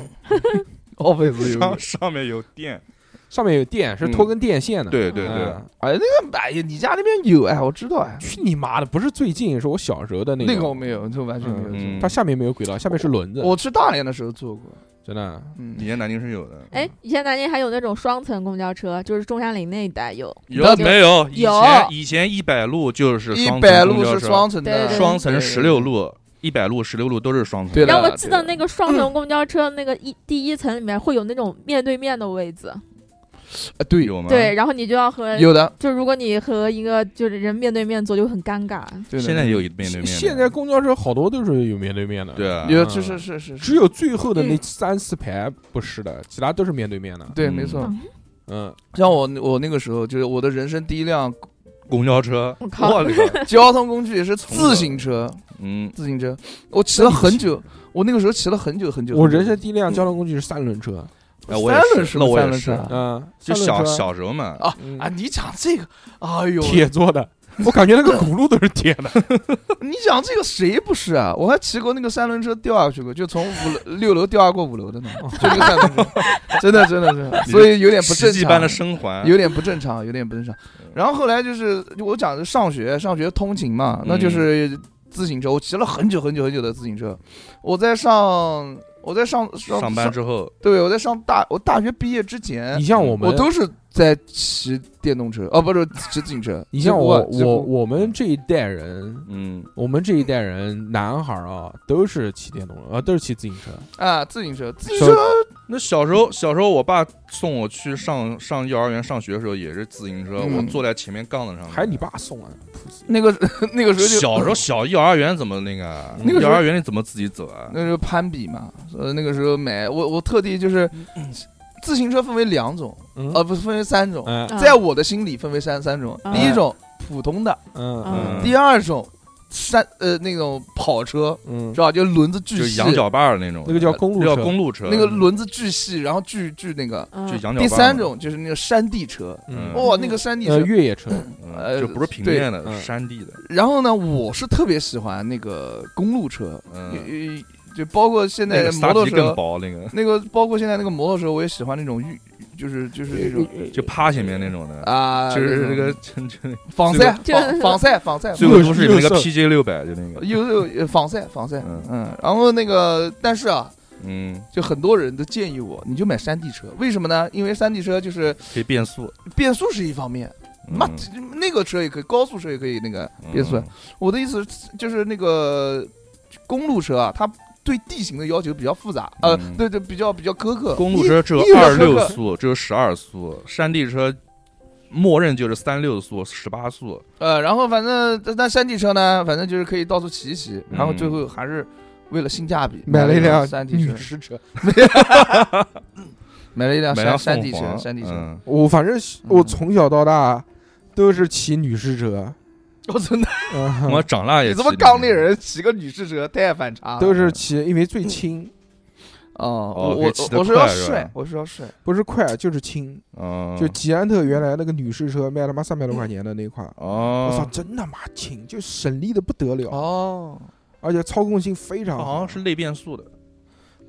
上面有电。 上面有电，是拖根电线的。 对对对， 哎，你家那边有哎，我知道哎。 去你妈的！不是最近，是我小时候的那个。 那个我没有，就完全没有。 它下面没有轨道，下面是轮子。 我去大连的时候坐过， 真的。 以前南京是有的。 哎，以前南京还有那种双层公交车，就是中山陵那一带有。 没有？ 有。 以前100路就是 100路是双层的， 双层16路。100路、16路都是双层。 对。 然后我记得那个双层公交车那个第一层里面会有那种面对面的位子。 对， 有吗？ 对，然后你就要和有的， 就如果你和一个就是人面对面坐，就很尴尬。 现在也有面对面。 现在公交车好多都是有面对面的。 对啊， 有是， 只有最后的那3、4排不是的，其他都是面对面的。 对，没错。像我那个时候，就是我的人生第一辆公交车， 我靠， 交通工具也是自行车。自行车，我骑了很久，我那个时候骑了很久。 我人生第一辆交通工具是3轮车。 3轮是3轮车， 就小时候嘛。 你讲这个，哎呦， 铁做的，我感觉那个轱辘都是铁的。 你讲这个谁不是啊？我还骑过那个3轮车掉下去过，就从6楼掉下过5楼的呢，就那个3轮车，真的，所以有点不正常。 奇迹般的生还， 有点不正常。然后后来就是我讲的上学通勤嘛，那就是自行车，我骑了很久的自行车。我在上班之后， 对，我大学毕业之前， 你像我都是在骑电动车，不是骑自行车。 你像我们这一代人，我们这一代人男孩啊，都是骑电动车，都是骑自行车啊，自行车。 那小时候，我爸送我去上幼儿园上学的时候也是自行车，我坐在前面杠子上。 还你爸送啊？ 那个时候小幼儿园怎么那个？幼儿园你怎么自己走啊？ 那时候攀比嘛，那个时候买我特地就是自行车分为2种，不分为3种，在我的心里分为三种。第一种普通的，第二种那种跑车，是吧？就轮子巨细， 就羊角把那种， 那个叫公路车， 那个轮子巨细，然后巨那个， 就羊角把。 第3种就是那个山地车，哇，那个山地车， 越野车， 就不是平面的，山地的。 然后呢，我是特别喜欢那个公路车，就包括现在摩托车更薄那个包括现在那个摩托车，我也喜欢那种就是那种就趴前面那种的啊， 就是那个仿赛， 最后不是有那个 PJ600就那个又仿赛，然后那个但是啊，就很多人都建议我，你就买山地车，为什么呢？因为山地车就是可以变速是一方面，那个车也可以，高速车也可以那个变速。我的意思就是那个公路车啊，它对地形的要求比较复杂，对，比较苛刻。 公路车只有26速，只有12速，山地车默认就是36速、18速。 然后反正但山地车呢，反正就是可以到处骑一骑，然后最后还是为了性价比买了一辆山地女士车， 买了一辆山地车。 我反正我从小到大都是骑女士车。 我真的， 我长大也你这么刚那人骑个女士车太反差了。 都是骑，因为最轻。 我是要帅， 不是快就是轻。就吉安特原来那个女士车卖他妈300多块钱的那款，我操，真他妈轻，就省力的不得了。而且操控性非常好。 好像是类变速的。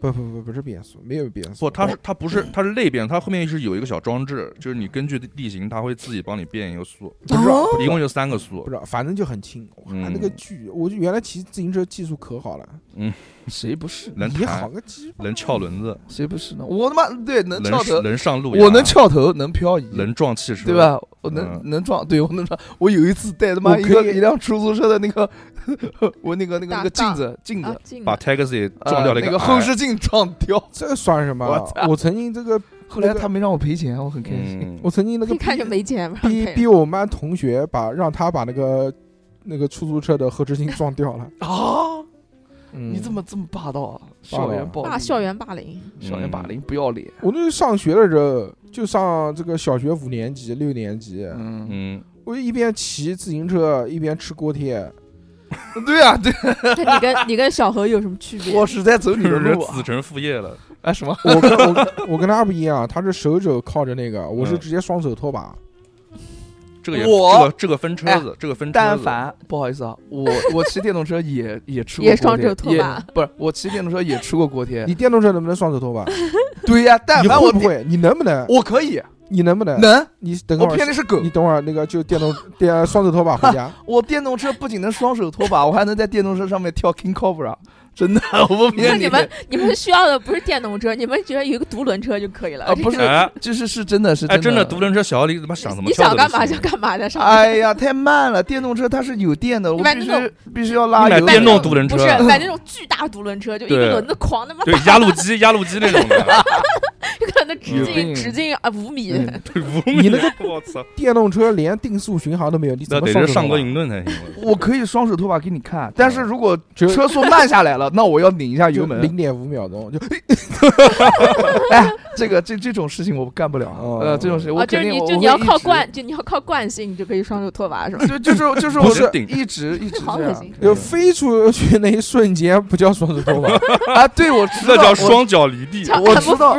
不是变速，没有变速。 不，它不是，它是类变，它后面是有一个小装置，就是你根据地形，它会自己帮你变一个速。 不知道， 一共就3个速， 不知道，反正就很轻。那个巨，我原来骑自行车技术可好了。 谁不是？ 你好个鸡， 能翘轮子， 谁不是呢？我他妈对能翘头， 能上路， 我能翘头，能漂移， 能撞汽车， 对吧？我能撞，对我能撞。我有一次带他妈一辆出租车的那个，我那个镜子， 把 taxi 撞掉那个后视镜撞掉， 这算什么？我曾经这个， 后来他没让我赔钱，我很开心。 我曾经那个看着没钱， 逼我们班同学让他把那个出租车的后视镜撞掉了啊！你怎么这么霸道啊？校园霸凌， 校园霸凌， 校园霸凌，不要脸！ 我那上学的时候，就上这个小学5年级、6年级，我一边骑自行车一边吃锅贴。 对啊，对。 你跟小何有什么区别？ 我是在走你的路， 子承父业了。 哎，什么？ 我跟他不一样，他是手肘靠着那个，我是直接双手拖把。 这个分车子，这个分车子。 但凡不好意思啊，我骑电动车也吃过锅贴， 也双手拖把， 不是我骑电动车也吃过锅贴。 你电动车能不能双手拖把？ 对呀，但凡我不会，你能不能？ 我可以， 你能不能？ 能。 你等会儿， 我骗的是狗。 你等会儿那个就双手拖把回家。 我电动车不仅能双手拖把，我还能在电动车上面跳 King Cobra。真的，我不骗你们需要的不是电动车，你们觉得有一个独轮车就可以了。 不是，就是真的是真的独轮车，小奥利他妈想怎么？ 你想干嘛就干嘛的上。 哎呀，太慢了，电动车它是有电的，我必须要拉油。 买电动独轮车， 不是买那种巨大独轮车，就一个轮子狂他妈。 对，压路机那种的， 有可能直径5米。 你那个我操，电动车连定速巡航都没有，你怎么上个银盾才行？ 我可以双手拖把给你看，但是如果车速慢下来了。那我要拧一下油门 ，0.5秒钟就。 哎，这种事情我干不了。这种事我肯定你要靠惯性，你就可以双手拖把是吧？ 就是我是一直这样。 就飞出去那一瞬间不叫双手拖把啊！对，我知道， 那叫双脚离地。 我知道。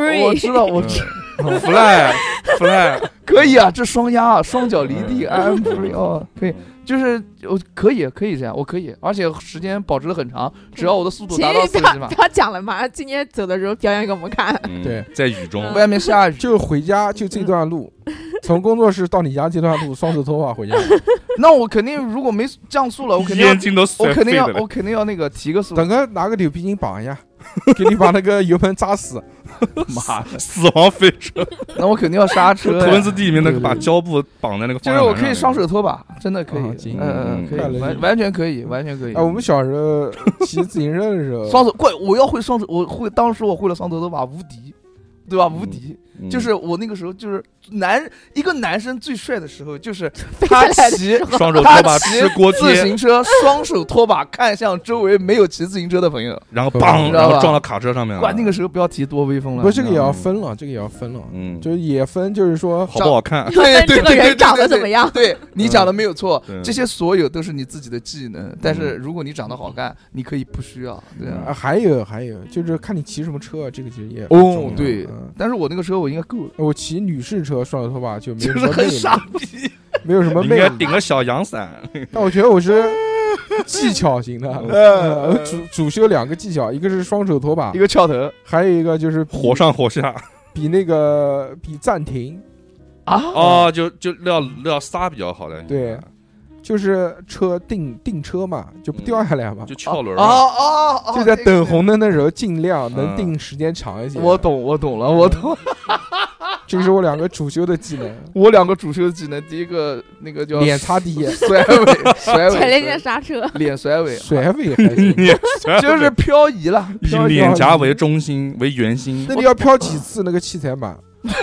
fly 可以啊，这双压，双脚离地 ，I'm free 哦，可以。就是我可以这样，我可以，而且时间保持的很长，只要我的速度达到40码。 不要讲了嘛，今天走的时候表演给我们看。 对， 在雨中， 外面下雨， 就回家就这段路，从工作室到你家这段路，双手拖把回家。 那我肯定如果没降速了，我肯定要那个提个速， 等个拿个扭皮筋绑一下。给你把那个油门扎死， 妈的，死亡飞车！ 那我肯定要刹车。 头文字 D 里面那个把胶布绑在那个， 就是我可以双手拖把，真的可以，可以，完全可以，完全可以。 我们小时候骑自行车的时候， 双手怪，我要会双手，当时我会了双手拖把，无敌，对吧？无敌。就是我那个时候就是一个男生最帅的时候，就是他骑双手拖把吃锅贴， 自行车双手拖把看向周围没有骑自行车的朋友， 然后砰，然后撞到卡车上面了。 怪那个时候不要提多威风了。 不，这个也要分了，就是也分，就是说好不好看， 对这个人长得怎么样？ 对你讲的没有错，这些所有都是你自己的技能。但是如果你长得好看，你可以不需要。对啊， 还有就是看你骑什么车，这个其实也对。但是我那个时候我应该够了。 我骑女士车双手拖把就没有什么很傻逼， 没有什么魅力， 顶个小阳伞。 但我觉得我是技巧型的，主修2个技巧，一个是双手拖把， 一个翘头， 还有一个就是火上火下， 比暂停啊，就撂撒比较好的， 对。就是车定车嘛，就不掉下来嘛， 就翘轮就在等红灯的时候，尽量能定时间长一些。 我懂了。 这是我2个主修的技能。 我2个主修的技能，第一个那个叫脸擦地， 甩尾， 踩了一下刹车， 脸甩尾还行， 就是漂移了， 以脸颊为中心为圆心。 那你要漂几次那个器材满？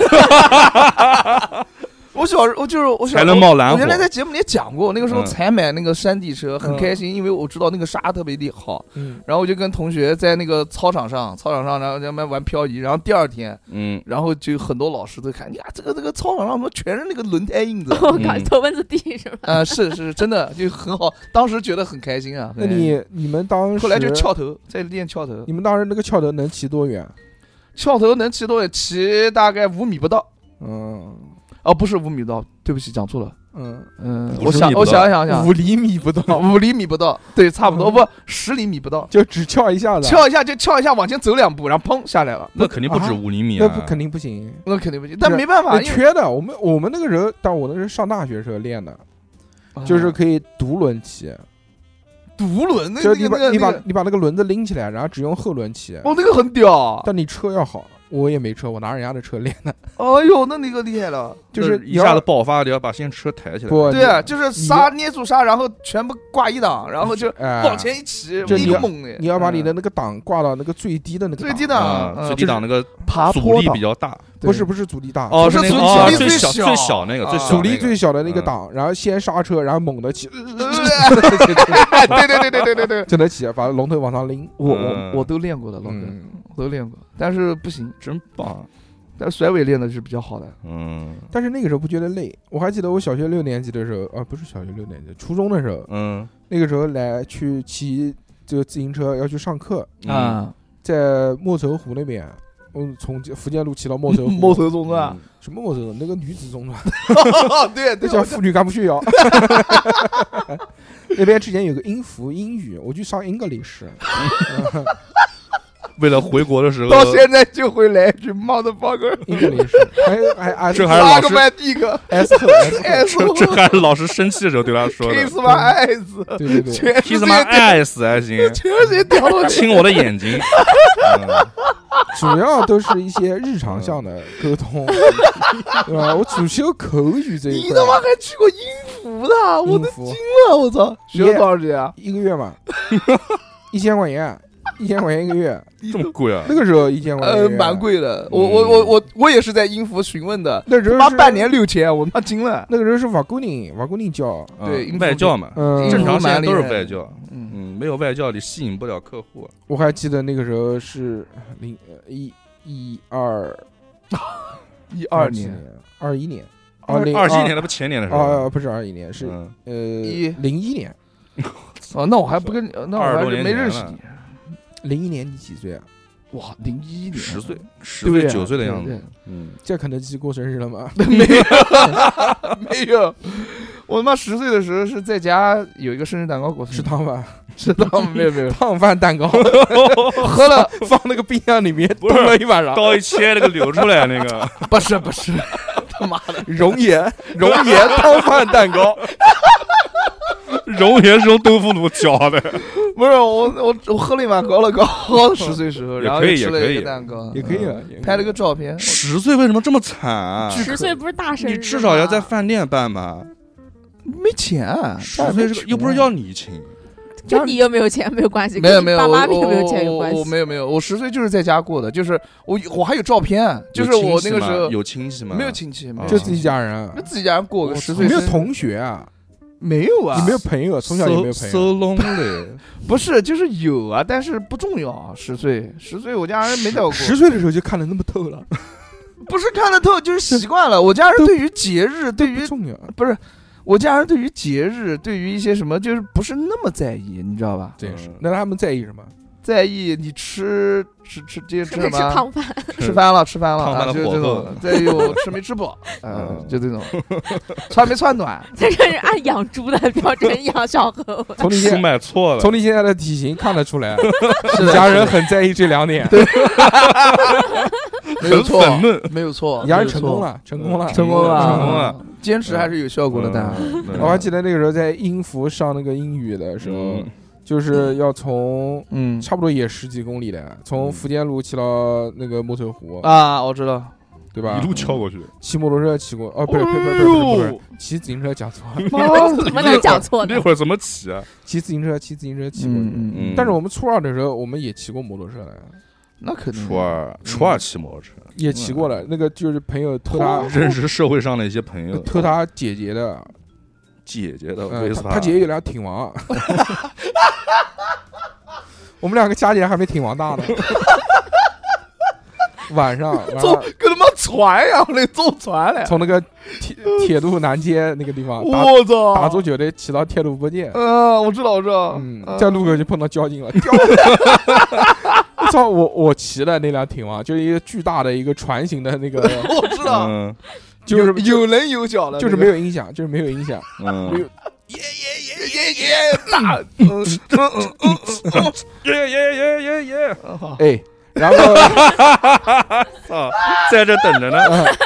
我小时候才能冒蓝火。 我原来在节目里也讲过，那个时候才买那个山地车，很开心，因为我知道那个刹特别好。然后我就跟同学在那个操场上，然后咱们玩漂移。然后第2天，然后就很多老师都看，呀，这个操场上怎么全是那个轮胎印子？ 我靠，头文字 D 是吧？ 是真的就很好，当时觉得很开心啊。 那你们当时后来就翘头，在练翘头。 你们当时那个翘头能骑多远？ 翘头能骑多远？骑大概5米不到。不是5米到，对不起，讲错了我想 5厘米不到 ，5厘米不到，对，差不多不10厘米不到， 就只翘一下子， 翘一下，往前走2步，然后砰下来了。 那肯定不止5厘米那肯定不行， 那肯定不行。但没办法， 缺的。我们那个时候，但我那时候上大学时候练的，就是可以独轮骑。 独轮， 就是你把那个轮子拎起来，然后只用后轮骑。 哦，那个很屌， 但你车要好。我也没车，我拿人家的车练的。 哎呦，那个厉害了， 就是一下子爆发，你要把先车抬起来。 不， 对啊，就是刹捏住刹，然后全部挂1档，然后就往前一骑，一个猛的。 你要把你的那个档挂到那个最低的那个最低档， 最低档那个爬阻力比较大。 不是阻力大， 是那个最小那个， 阻力最小的那个档，然后先刹车，然后猛的骑。 对， 真的骑，把龙头往上拎。 我都练过的，老哥，我都练过，但是不行， 真棒。 但甩尾练的是比较好的， 但是那个时候不觉得累。我还记得我小学6年级的时候，不是小学6年级，初中的时候，那个时候去骑这个自行车要去上课在莫愁湖那边，从福建路骑到莫愁湖。 莫愁中专？ 什么莫愁？那个女子中专。 对， 那叫妇女干部学校。那边之前有个英语，我去上English。 为了回国的时候， 到现在就会来一句 motherfucker， 还这还是老师这还是老师生气的时候对他说的。 kiss my eyes， 对 ，kiss my eyes 还行， 全是掉落， 亲我的眼睛。 主要都是一些日常上的沟通，对吧？我主修口语这一块。 你他妈还去过音符的，我都惊了，我操！学了多少钱啊 ？1个月嘛，1000块钱，1000块钱1个月， 这么贵啊？ 那个时候1000块钱， 蛮贵的。我也是在音符询问的， 那时候妈半年6000，我妈惊了。 那个时候是瓦姑宁教， 对， 外教嘛，正常现在都是外教，没有外教你吸引不了客户。 我还记得那个时候是2012年，21年 ，21年那不前年的时候不是21年，是01年。 哦，那我还不跟你，那我还没认识你。 01年你几岁啊？ 哇，01年 10岁，10岁9岁的样子。 在肯德基过生日了吗？ 没有。我他妈10岁的时候是在家有一个生日蛋糕过生日， 吃汤饭， 没有烫饭蛋糕， 喝了放那个冰箱里面冻了一晚上， 刀一切那个流出来那个， 不是，他妈的熔岩汤饭蛋糕。 熔岩是用豆腐乳搅的， 不是我喝了一碗可乐糕，10岁时候，然后吃了一个蛋糕， 也可以了， 拍了个照片。 10岁为什么这么惨啊 ？10岁不是大生日吗？ 你至少要在饭店办吧？ 没钱 ，10岁又不是要你请， 就你有没有钱没有关系， 没有， 爸妈有没有钱有关系。 我没有，我10岁就是在家过的，就是我还有照片，就是我那个时候有亲戚吗？ 没有亲戚， 就自己家人， 自己家人过个10岁， 没有同学啊。 没有啊， 你没有朋友，从小也没有朋友。 So lonely， 不是，就是有啊，但是不重要。10岁，我家人没带我过。 10岁的时候就看得那么透了， 不是看得透，就是习惯了。我家人对于节日，对于重要， 不是我家人对于节日，对于一些什么，就是不是那么在意，你知道吧？ 这也是。那他们在意什么？ 在意你吃这些吃什么？ 吃汤饭， 吃饭了， 汤饭的就这种。再有吃没吃饱，就这种。穿没穿暖？ 这个是按养猪的标准养小猴。 书买错了。 从你现在的体型看得出来，家人很在意这2点。 对，没有错， 很嫩， 没有错。 家人成功了，成功了，坚持还是有效果的。但我还记得那个时候在音符上那个英语的时候。就是要从差不多也10几公里的，从福建路骑到那个莫愁湖啊，我知道， 对吧？ 一路敲过去， 骑摩托车骑过，不是，骑自行车讲错了，怎么能讲错呢？ 那会儿怎么骑啊？ 骑自行车骑过去，但是我们初2的时候，我们也骑过摩托车的， 那肯定。 初二骑摩托车也骑过了，那个就是朋友偷他认识社会上的一些朋友， 偷他姐姐的。 他姐姐有辆挺王，我们2个加起来还没挺王大呢。晚上坐跟他妈船一样的坐船来， 从那个铁路南街那个地方， 我操， 打足球的骑到铁路不见。 我知道， 在路口就碰到交警了。我操，我骑的那辆挺王就是一个巨大的一个船型的那个， 我知道。 就是有棱有角的， 就是没有音响，就是没有音响，没有大， 哎，然后在这等着呢。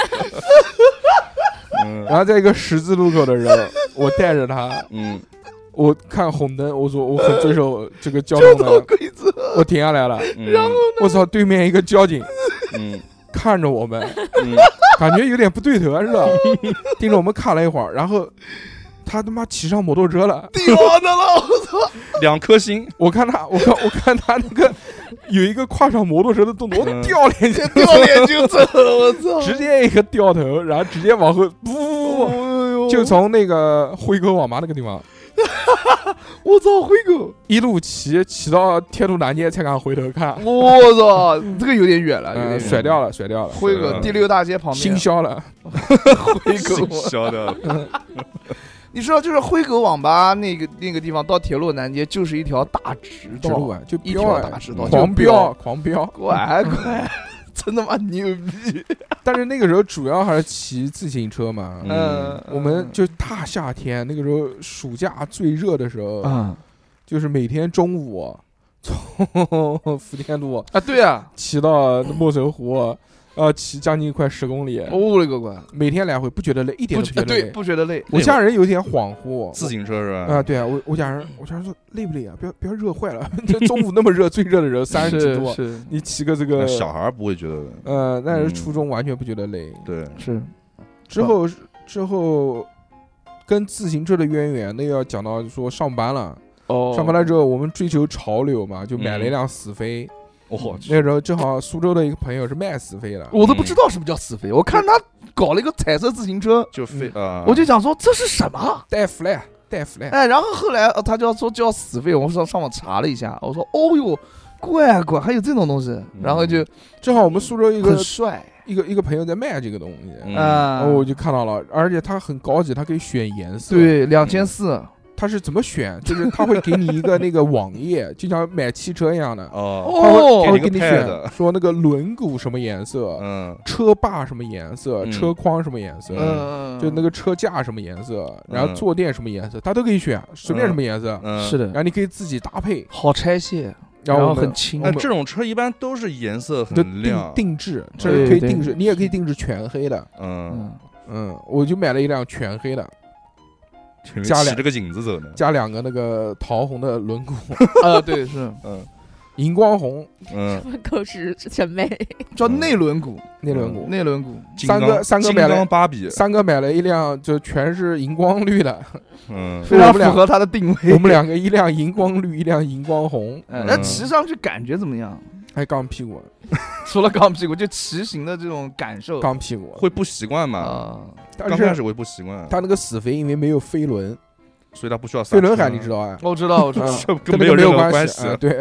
然后在一个十字路口的时候，我带着他，我看红灯，我说我很遵守这个交通的规则， 我停下来了， 然后我操，对面一个交警，看着我们，感觉有点不对头，是吧？盯着我们看了一会儿，然后他他妈骑上摩托车了， 屌的了，我操 ！2颗星， 我看他那个有一个跨上摩托车的动作，我掉脸就走了，我操！ 直接一个掉头，然后直接往后，不，就从那个辉哥网吧那个地方。 我操，辉哥一路骑到铁路南街才敢回头看。 我操，这个有点远了， 甩掉了。 辉哥第6大街旁边新销了， 辉哥新销的。 你知道，就是辉哥网吧那个地方到铁路南街就是一条大直道啊，就一条大直道， 狂飙， 乖，真他妈牛逼！ 但是那个时候主要还是骑自行车嘛，我们就大夏天，那个时候暑假最热的时候，就是每天中午从福田路啊，对啊， 骑到墨水湖。骑将近快10公里， 我勒个乖！ 每天来回不觉得累，一点都不觉得累， 不觉得累。 我家人有点恍惚， 自行车是吧？ 对啊，我家人说累不累啊？不要热坏了，这中午那么热，最热的时候30几度，你骑个这个小孩不会觉得， 那是初中完全不觉得累。 对， 是。 之后跟自行车的渊源，那要讲到说上班了，上班了之后我们追求潮流嘛，就买了一辆死飞。那时候正好苏州的一个朋友是卖死飞的， 我都不知道什么叫死飞。我看他搞了一个彩色自行车， 就飞我就想说这是什么？ 带 flag。 哎，然后后来他就要说叫死飞，我上网查了一下，我说哦哟，怪还有这种东西。然后就正好我们苏州一个很帅一个朋友在卖这个东西，然后我就看到了，而且它很高级，它可以选颜色。 对，2400。 他是怎么选？就是他会给你一个那个网页，就像买汽车一样的。他会给你选，说那个轮毂什么颜色，车把什么颜色，车筐什么颜色，就那个车架什么颜色，然后坐垫什么颜色，他都可以选，随便什么颜色。 是的， 然后你可以自己搭配， 好拆卸，然后很轻。 这种车一般都是颜色很亮， 定制，这是可以定制，你也可以定制全黑的。我就买了一辆全黑的。 加2个影子走呢， 加2个那个桃红的轮毂对是， 荧光红， 狗屎审美， 叫内轮毂， 内轮毂，三个买了芭比 ，3个买了一辆就全是荧光绿的， 非常符合它的定位。 我们2个一辆荧光绿，一辆荧光红， 那骑上去感觉怎么样？ 还杠屁股， 除了杠屁股，就骑行的这种感受。 杠屁股会不习惯嘛？刚开始会不习惯。 他那个死飞因为没有飞轮， 所以他不需要飞轮海，你知道啊？ 我知道， 跟没有任何关系。 对。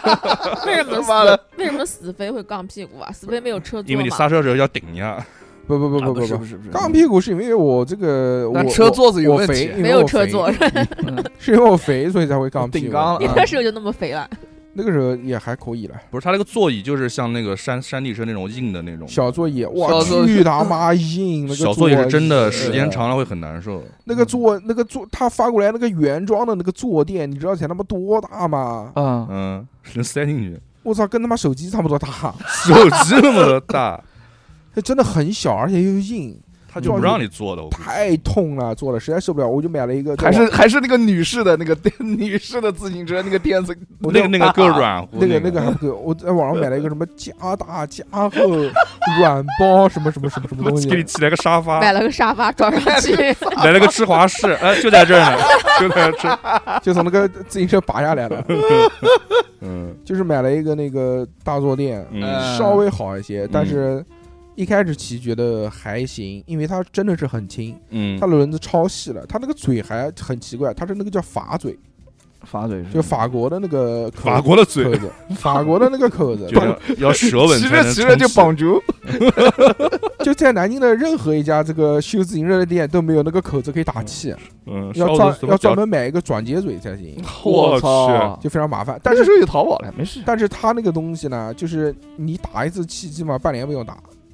为什么死飞会杠屁股啊？死飞没有车座， 因为你刹车的时候要顶一下。 不，杠屁股是因为我这个我车座子有问题， 没有车座， 是因为我肥，所以才会杠屁股。 你那时候就那么肥了。 那个时候也还可以了， 不是他那个座椅就是像那个山地车那种硬的那种小座椅，哇，巨他妈硬！那个小座椅是真的，时间长了会很难受。 那个座，他发过来那个原装的那个坐垫，你知道才他妈多大吗？ 能塞进去。 我操，跟他妈手机差不多大， 手机那么大， 它真的很小，而且又硬。 他就不让你坐的， 太痛了，坐的实在受不了，我就买了一个， 还是那个女士的那个女士的自行车，那个垫子， 那个够软乎， 那个还不够，我在网上买了一个什么加大加厚软包什么东西， 给你起来个沙发， 买了个沙发装上去， 来了个吃华士，就在这儿呢，就在这儿， 就从那个自行车拔下来了，就是买了一个那个大坐垫，稍微好一些，但是。一开始骑觉得还行，因为它真的是很轻，它的轮子超细了，它那个嘴还很奇怪，它是那个叫法嘴，就法国的那个法国的嘴口子，法国的那个口子， 要舌吻才能骑着就绑住， 就在南京的任何一家这个修自行车的店都没有那个口子可以打气，要专门买一个转接嘴才行， 我操， 就非常麻烦。但是有淘宝了，没事。 但是它那个东西呢，就是你打一次气，基本上半年不用打。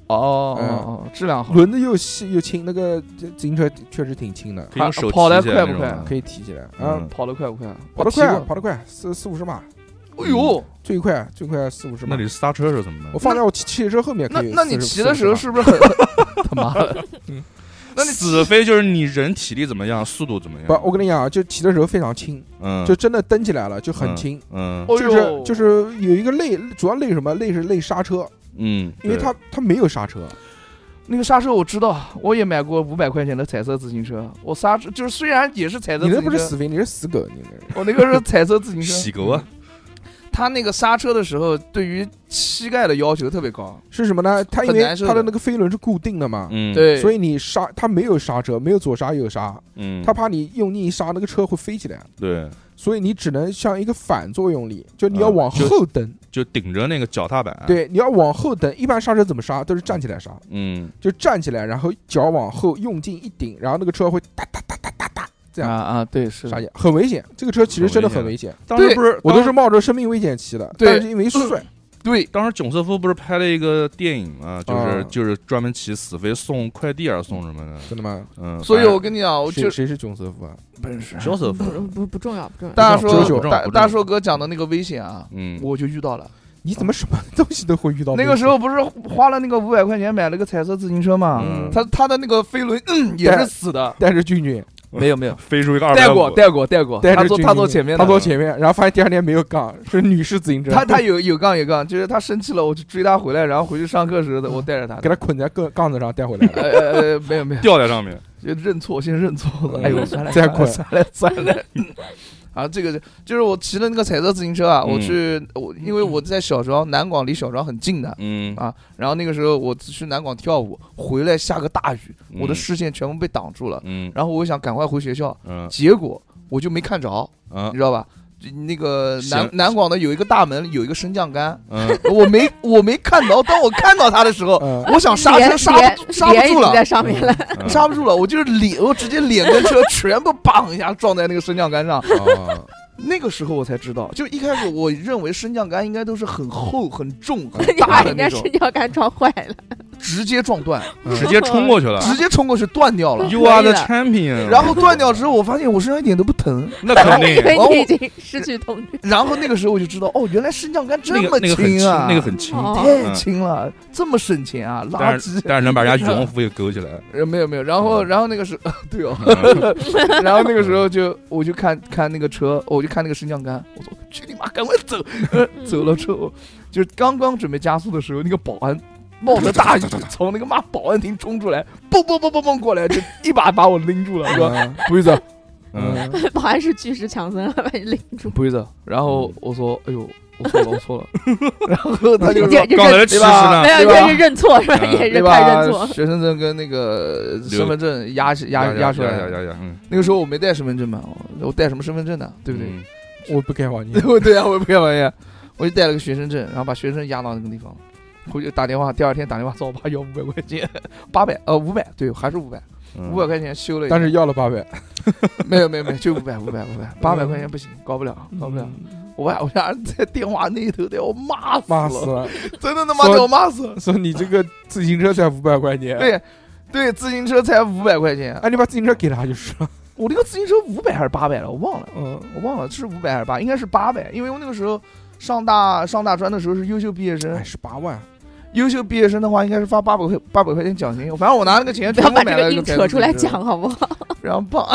质量好， 轮子又细又轻，那个自行车确实挺轻的， 可以用手跑得快不快？ 可以提起来跑得快不快？ 跑得快，40-50码。 哎呦， 最快40-50码。 那你刹车是怎么的？ 我放在我汽车后面可以。 那你骑的时候是不是很他妈的？ 那你死飞就是你人体力怎么样，速度怎么样？ 不，我跟你讲啊，就骑的时候非常轻，就真的蹬起来了就很轻，就是有一个累，主要累什么？累是累刹车，因为它没有刹车。 那个刹车我知道，我也买过500块钱的彩色自行车。我刹车就是虽然也是彩色自行车， 你那不是死飞，你是死狗，你我那个是彩色自行车。 死狗啊！ 他那个刹车的时候，对于膝盖的要求特别高。 是什么呢？它因为它的那个飞轮是固定的嘛， 对， 所以你刹它没有刹车，没有左刹右刹，它怕你用力一刹，那个车会飞起来。 对， 所以你只能像一个反作用力，就你要往后蹬， 就顶着那个脚踏板。 对，你要往后蹬。一般刹车怎么刹？都是站起来刹。就站起来，然后脚往后用劲一顶，然后那个车会哒哒哒哒哒哒。 对，是很危险。这个车其实真的很危险。 当时不是我都是冒着生命危险骑的，但是因为帅。 对， 当时囧瑟夫不是拍了一个电影嘛，就是专门骑死飞送快递还是送什么的？ 真的吗？ 所以我跟你讲， 谁是囧瑟夫啊？ 不是小瑟夫， 不重要。 大硕哥讲的那个危险啊，我就遇到了。 你怎么什么东西都会遇到？ 那个时候不是花了那个500块钱买了个彩色自行车嘛？他的那个飞轮也是死的， 带着俊。 没有， 飞出一个200。 带过，他坐前面， 然后发现第二天没有杠，是女士自行车。 他有杠，就是他生气了，我去追他回来，然后回去上课时我带着他， 给他捆在杠子上带回来。 没有， 吊在上面， 就认错，先认错了。哎呦，算了， 再捆， 算了。啊，这个就是我骑的那个彩色自行车啊，因为我在小庄，南广离小庄很近的，然后那个时候我去南广跳舞，回来下个大雨，我的视线全部被挡住了，然后我想赶快回学校，结果我就没看着，你知道吧？那个南广的有一个大门，有一个升降杆，我没看到。当我看到它的时候，我想刹车刹不住了， 在上面了， 刹不住了，我就是我直接脸跟车全部砰一下撞在那个升降杆上。那个时候我才知道，就一开始我认为升降杆应该都是很厚、很重、很大的那种， 升降杆撞坏了， 直接撞断， 直接冲过去了， 断掉了。 You are the champion。 然后断掉之后，我发现我身上一点都不疼， 那肯定， 因为你已经失去痛觉。 然后那个时候我就知道，原来升降杆这么轻啊， 那个很轻， 太轻了，这么省钱啊，垃圾。 但是能把人家羽绒服也勾起来。 没有，然后那个时候，对哦，然后那个时候我就看那个车，我就看那个升降杆。我说去你妈，赶快走！走了之后，就是刚刚准备加速的时候，那个保安冒着大雨从那个保安亭冲出来，蹦过来，就一把把我拎住了，说不许走。 保安是巨石强森，把你拎住。 不许走。然后我说，哎呦，我错了。然后他就说， 刚才吃呢， 没有，这是认错是吧？也是太认错。 学生证跟那个身份证压出来。那个时候我没带身份证嘛，我带什么身份证呢？对不对？ 我不开房间。 对啊，我也不开房间，我就带了个学生证，然后把学生证压到那个地方，回去打电话，第二天打电话找我爸要500块钱，500，对，还是500块钱修了， 但是要了800， 没有，就500，800块钱不行，搞不了。我家儿子在电话那一头得我骂死了，真的他妈得我骂死了。 说你这个自行车才500块钱， 对，自行车才500块钱， 你把自行车给他就是了。 我那个自行车500还是800了，我忘了，是500还是800，应该是800，因为我那个时候上大专的时候是优秀毕业生 ，18万。 优秀毕业生的话，应该是发800块钱奖金。反正我拿那个钱全部买了一个。 扯出来讲好不好？ 然后棒，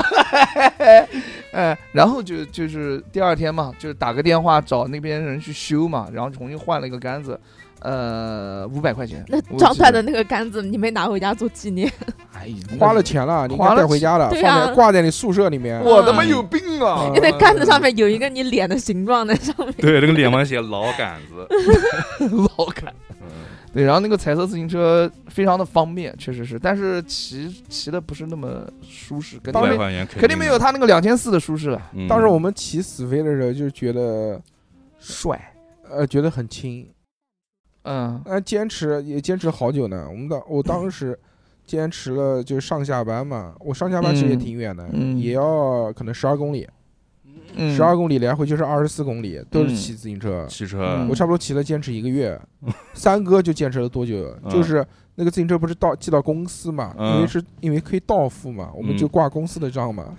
然后就是第二天嘛，就是打个电话找那边人去修嘛，然后重新换了一个杆子，500块钱。 那撞断的那个杆子，你没拿回家做纪念？ 花了钱了，你带回家了，挂在你宿舍里面。 我他妈有病啊！ 因为杆子上面有一个你脸的形状在上面。 对，这个脸上写老杆子， 老杆。对，然后那个彩色自行车非常的方便，确实是，但是骑的不是那么舒适，肯定没有他那个2400的舒适了。 当时我们骑死飞的时候就觉得帅， 觉得很轻，坚持好久呢。我当时坚持了，就上下班嘛，我上下班其实也挺远的，也要可能12公里。12公里来回就是24公里，都是骑自行车。 骑车， 我差不多骑了坚持1个月。三哥就坚持了多久？就是那个自行车不是寄到公司嘛？因为可以到付嘛，我们就挂公司的账嘛。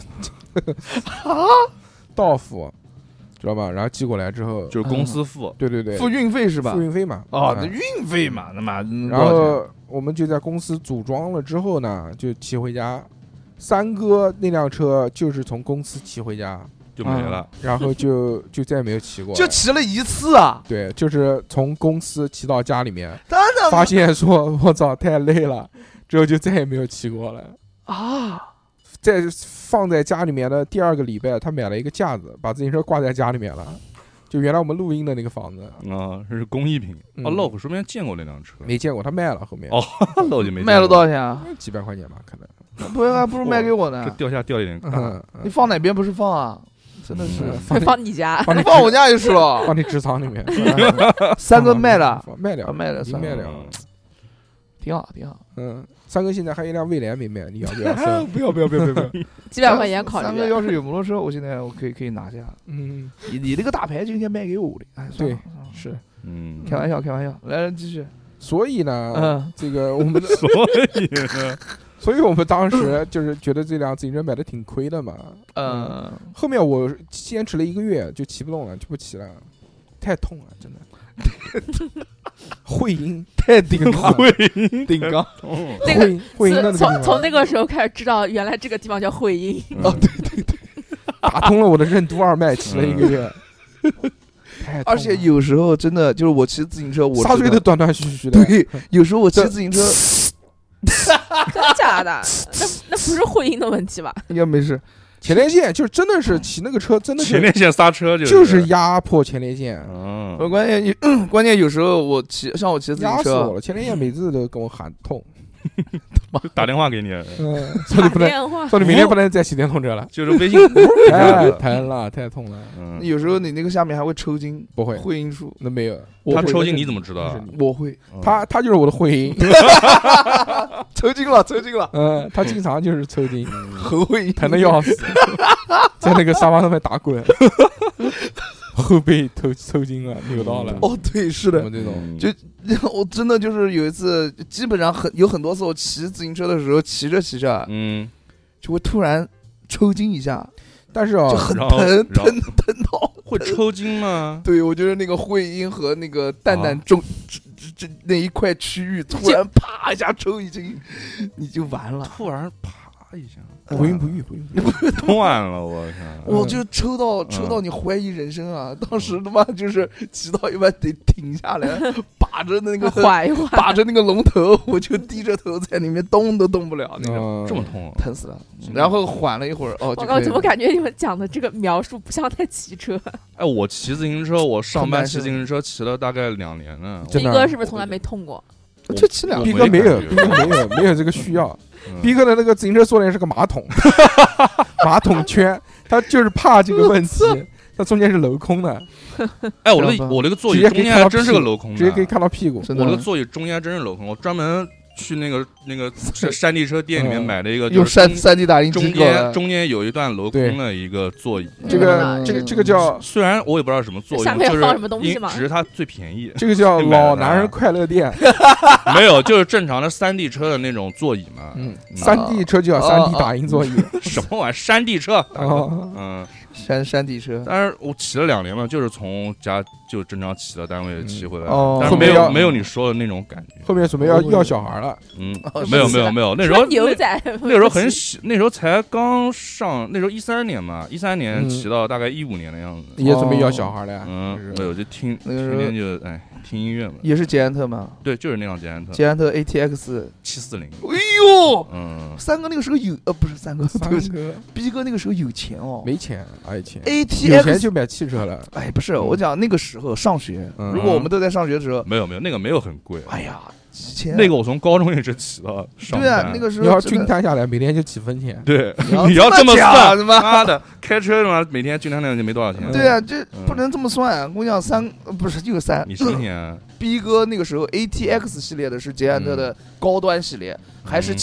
到付，知道吧？然后寄过来之后就是公司付， 对对对， 付运费是吧？ 付运费嘛。 哦，那运费嘛，那么然后我们就在公司组装了之后呢，就骑回家。三哥那辆车就是从公司骑回家。 就没了， 然后就再也没有骑过， 就骑了一次啊。 对，就是从公司骑到家里面，发现说我操太累了，之后就再也没有骑过了啊。在放在家里面的第2个礼拜，他买了一个架子，把自行车挂在家里面了。就原来我们录音的那个房子啊，这是工艺品。老虎说不定见过那辆车， 没见过，他卖了后面。 哦，老虎就没卖了多少钱啊？ 几百块钱吧，可能。 不如卖给我呢。 这掉下一点大。 你放哪边不是放啊？真的是放你家， 放我家就是了， 放你职场里面。 三哥卖了， 卖了， 已经卖了，挺好。 三哥现在还有一辆蔚来没卖，你要不要？不要， 几百块钱考虑。 三哥要是有摩托车，我现在可以拿下。你那个大牌就应该卖给我的。哎， 对，是， 开玩笑，来继续。 所以呢，这个我们所以我们当时就是觉得这辆自行车买的挺亏的嘛。后面我坚持了1个月就骑不动了，就不骑了，太痛了，真的。会阴太顶缸，顶缸。 会阴的从那个时候开始知道，原来这个地方叫会阴。 哦，对， 打通了我的任督二脉，骑了1个月。 而且有时候真的就是我骑自行车，我刹车都断断续续的。 对，有时候我骑自行车。 真的假的？那不是会阴的问题吧？ 应该没事。 前列腺就真的是骑那个车，真的是前列腺刹车就是压迫前列腺。 关键有时候我骑自行车， 压死我了，前列腺每次都跟我喊痛。 打电话给你， 说你明天不能再骑电动车了， 就是微信， 太疼了，太痛了。 有时候你那个下面还会抽筋， 不会， 会阴处那没有。 他抽筋你怎么知道？ 我会， 他就是我的会阴， 抽筋了。 他经常就是抽筋， 很会疼的要死，在那个沙发上面打滚。后背抽筋了，扭到了。 哦，对，是的， 这种就我真的就是有一次，基本上有很多次，我骑自行车的时候，骑着，就会突然抽筋一下， 但是就很疼到会抽筋吗？ 对，我觉得那个会阴和那个蛋中这那一块区域突然啪一下抽一筋，你就完了。 突然啪一下。 不孕不育， 断了，我看， 我就抽到你怀疑人生啊！当时他妈就是骑到一半得停下来，把着那个把着那个龙头，我就低着头在里面动都动不了，那种这么痛， 疼死了。然后缓了一会儿， 我怎么感觉你们讲的这个描述不像在骑车？ 哎，我骑自行车，我上班骑自行车骑了大概2年了。 逼哥是不是从来没痛过？ 就骑2年。 逼哥没有这个需要。逼哥的那个自行车坐垫是个马桶，马桶圈，他就是怕这个问题，它中间是镂空的。 哎，我那个座椅中间还真是个镂空的， 直接可以看到屁股。 我那个座椅中间真是镂空，我专门去那个山地车店里面买了一个， 用3D 打印机中间有一段镂空的一个座椅。 这个叫， 虽然我也不知道什么作用， 下面放什么东西吗？ 只是它最便宜。 这个叫老男人快乐店。 没有，就是正常的3D 车的那种座椅嘛。 3D 车就叫3D 打印座椅。 什么玩意儿？山地车。 山地车。 但是我骑了2年嘛，就是从家就正常骑到单位骑回来，但是没有你说的那种感觉。 后面准备要小孩了。 没有，那时候牛仔， 那时候很小，那时候才刚上，那时候13年嘛，13年骑到大概15年的样子。 也准备要小孩了。 没有，就天天就听音乐嘛。 也是捷安特吗？ 对，就是那辆捷安特。 捷安特 ATX 740。 哎呦，三哥那个时候不是三哥，逼哥那个时候有钱哦。 没钱，爱钱。 ATX 有钱就买汽车了。 哎，不是，我讲那个时候上学，如果我们都在上学的时候， 没有，那个没有很贵。 哎呀。 那个我从高中一直骑到上班。 对啊，那个时候你要均摊下来，每天就几分钱。 对，你要这么算，妈的，开车嘛，每天均摊下来就没多少钱。 对啊，这不能这么算。我讲不是就3。 你今天逼哥那个时候 ATX 系列的是捷安特的高端系列，还是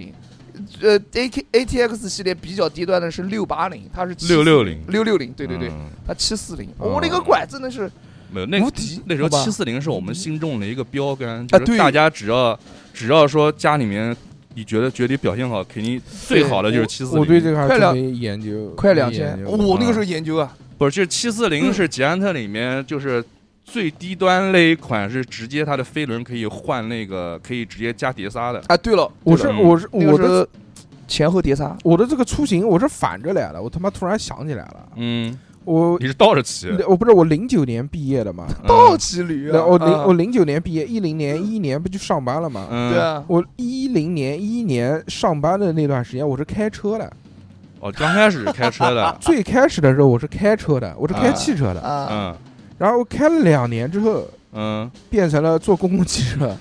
740。ATX 系列比较低端的是680，它是 660， 对，它740。我那个拐真的是。 没有那时候740是我们心中的一个标杆，就是大家只要说家里面你觉得你表现好，肯定最好的就是740。 我对这个还是没研究， 快2000，我那个时候研究啊， 不是，就是740是捷安特里面就是最低端那一款，是直接它的飞轮可以换那个，可以直接加碟刹的。 啊，对了，我的前后碟刹， 我的这个出行我是反着来的，我他妈突然想起来了， 你是倒着骑？ 我不是我09年毕业的嘛， 倒骑驴啊！ 我09年毕业，10年11年不就上班了嘛？ 对啊， 我11年上班的那段时间，我是开车的。 哦，刚开始开车的。 最开始的时候我是开车的，我是开汽车的。然后开了2年之后，变成了坐公共汽车。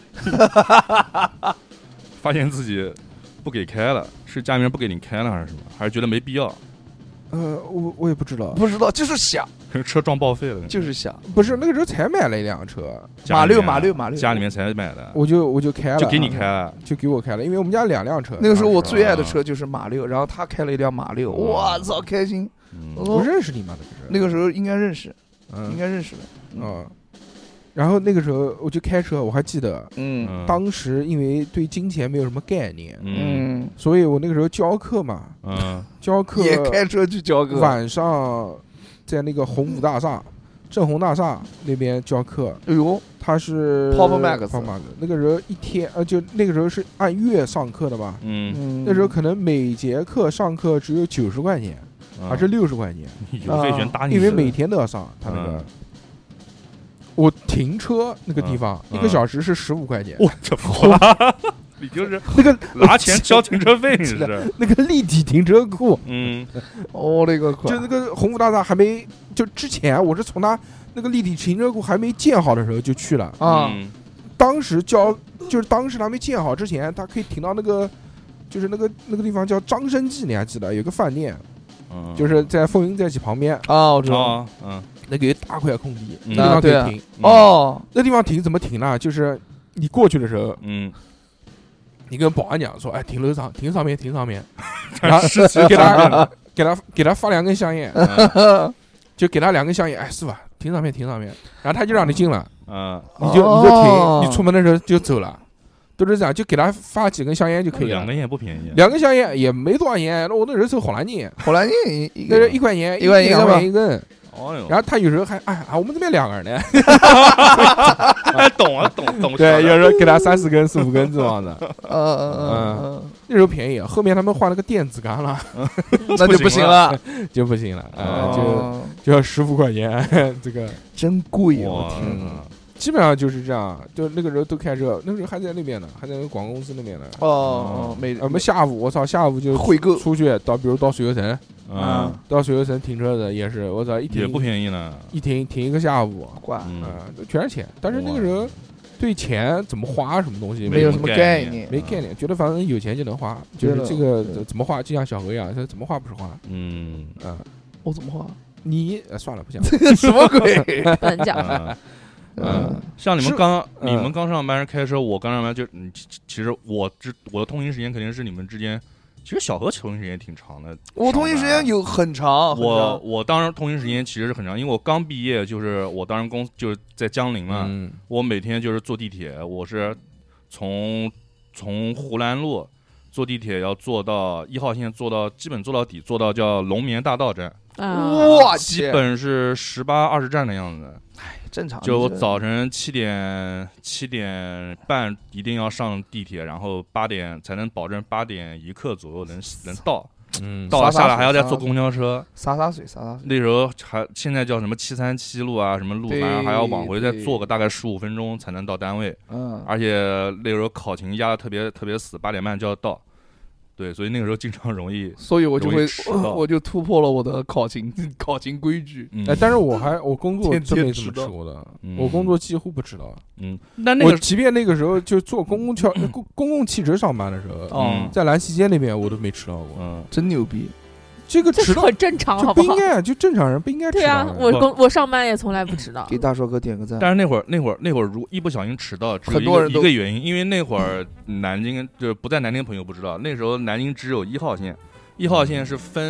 发现自己不给开了，是家里面不给你开了还是什么？还是觉得没必要？ 我也不知道， 就是想， 车撞报废了， 就是想， 不是那个时候才买了一辆车， 马六， 家里面才买的， 我就开了， 就给你开了， 就给我开了，因为我们家2辆车。 那个时候我最爱的车就是马六，然后他开了一辆马六，我操，开心！ 我认识你吗？ 那个时候应该认识，的。 然后那个时候我就开车，我还记得，当时因为对金钱没有什么概念，所以我那个时候教课嘛，教课也开车去教课， 晚上在那个洪武大厦、正红大厦那边教课。 哎呦， 他是 Pop Max， 那个时候一天就那个时候是按月上课的嘛，那时候可能每节课上课只有90块钱，还是60块钱， 油费全打你， 因为每天都要上他那个。我停车那个地方1个小时是15块钱， 我这妈，你就是那个拿钱交停车费，你是那个立体停车库， 我勒个乖！ 就那个洪武大厦还没就之前，我是从他那个立体停车库还没建好的时候就去了啊。当时就是当时他没建好之前，他可以停到那个就是那个地方叫张生记，你还记得有个饭店，就是在风云在一起旁边啊，我知道， 那个一大块空地，那地方可以停。那地方停怎么停呢？就是你过去的时候，你跟保安讲说，哎，停楼上，停上面，然后给他发2根香烟，就给他2根香烟，哎，师傅，停上面，然后他就让你进了，你就停，你出门的时候就走了，都是这样，就给他发几根香烟就可以了。 2根烟不便宜 ，2根香烟也没多少钱，那我那时候抽好蓝剑，那是1块钱 ，1块钱 2块钱一根。 然后他有时候还我们这边2个人呢， 懂， 对，有时候给他3、4根、4、5根这样的，那时候便宜，后面他们换了个电子杆了， 那就不行了， 就要15块钱，这个真贵，我天哪！ 基本上就是这样，就那个时候都开车，那个时候还在那边呢，还在广告公司那边呢。我们下午就会购出去到，比如到水游城，到水游城停车的也是，我操，一停也不便宜呢， 一停1个下午，全是钱。但是那个时候对钱怎么花什么东西没有什么概念， 没概念，觉得反正有钱就能花，就是这个怎么花，就像小何一样，怎么花不是花。 我怎么花？ 你算了，不讲， 什么鬼？ 不能讲。 像你们刚上班开车，我刚上班就其实我的通勤时间肯定是你们之间，其实小何通勤时间挺长的。 我通勤时间有很长， 我当时通勤时间其实是很长，因为我刚毕业，就是我当时就是在江陵嘛，我每天就是坐地铁，我是从湖南路坐地铁要坐到1号线，基本坐到底，坐到叫龙眠大道站， 哇， 基本是18、20站的样子。 正常， 就我早晨7点半一定要上地铁，然后8点才能保证8点1刻左右能到，到了下来还要再坐公交车， 洒水。 那时候现在叫什么737路啊，什么路，反正还要往回再坐个大概15分钟才能到单位，而且那时候考勤压得特别死，8点半就要到。对，所以那个时候经常容易， 所以我就突破了我的考勤规矩。 但是我工作真没怎么吃过的，我工作几乎不迟到。 但那个即便那个时候就坐公共汽车上班的时候，在兰溪街那边我都没迟到过。 真牛逼！ 这个迟到很正常，好不好？ 不应该，就正常人不应该迟到。 对啊，我上班也从来不迟到。 给大硕哥点个赞。 但是那会儿，如果一不小心迟到，只有一个原因，因为那会儿南京就不在南京的朋友不知道，那时候南京只有1号线，1号线是分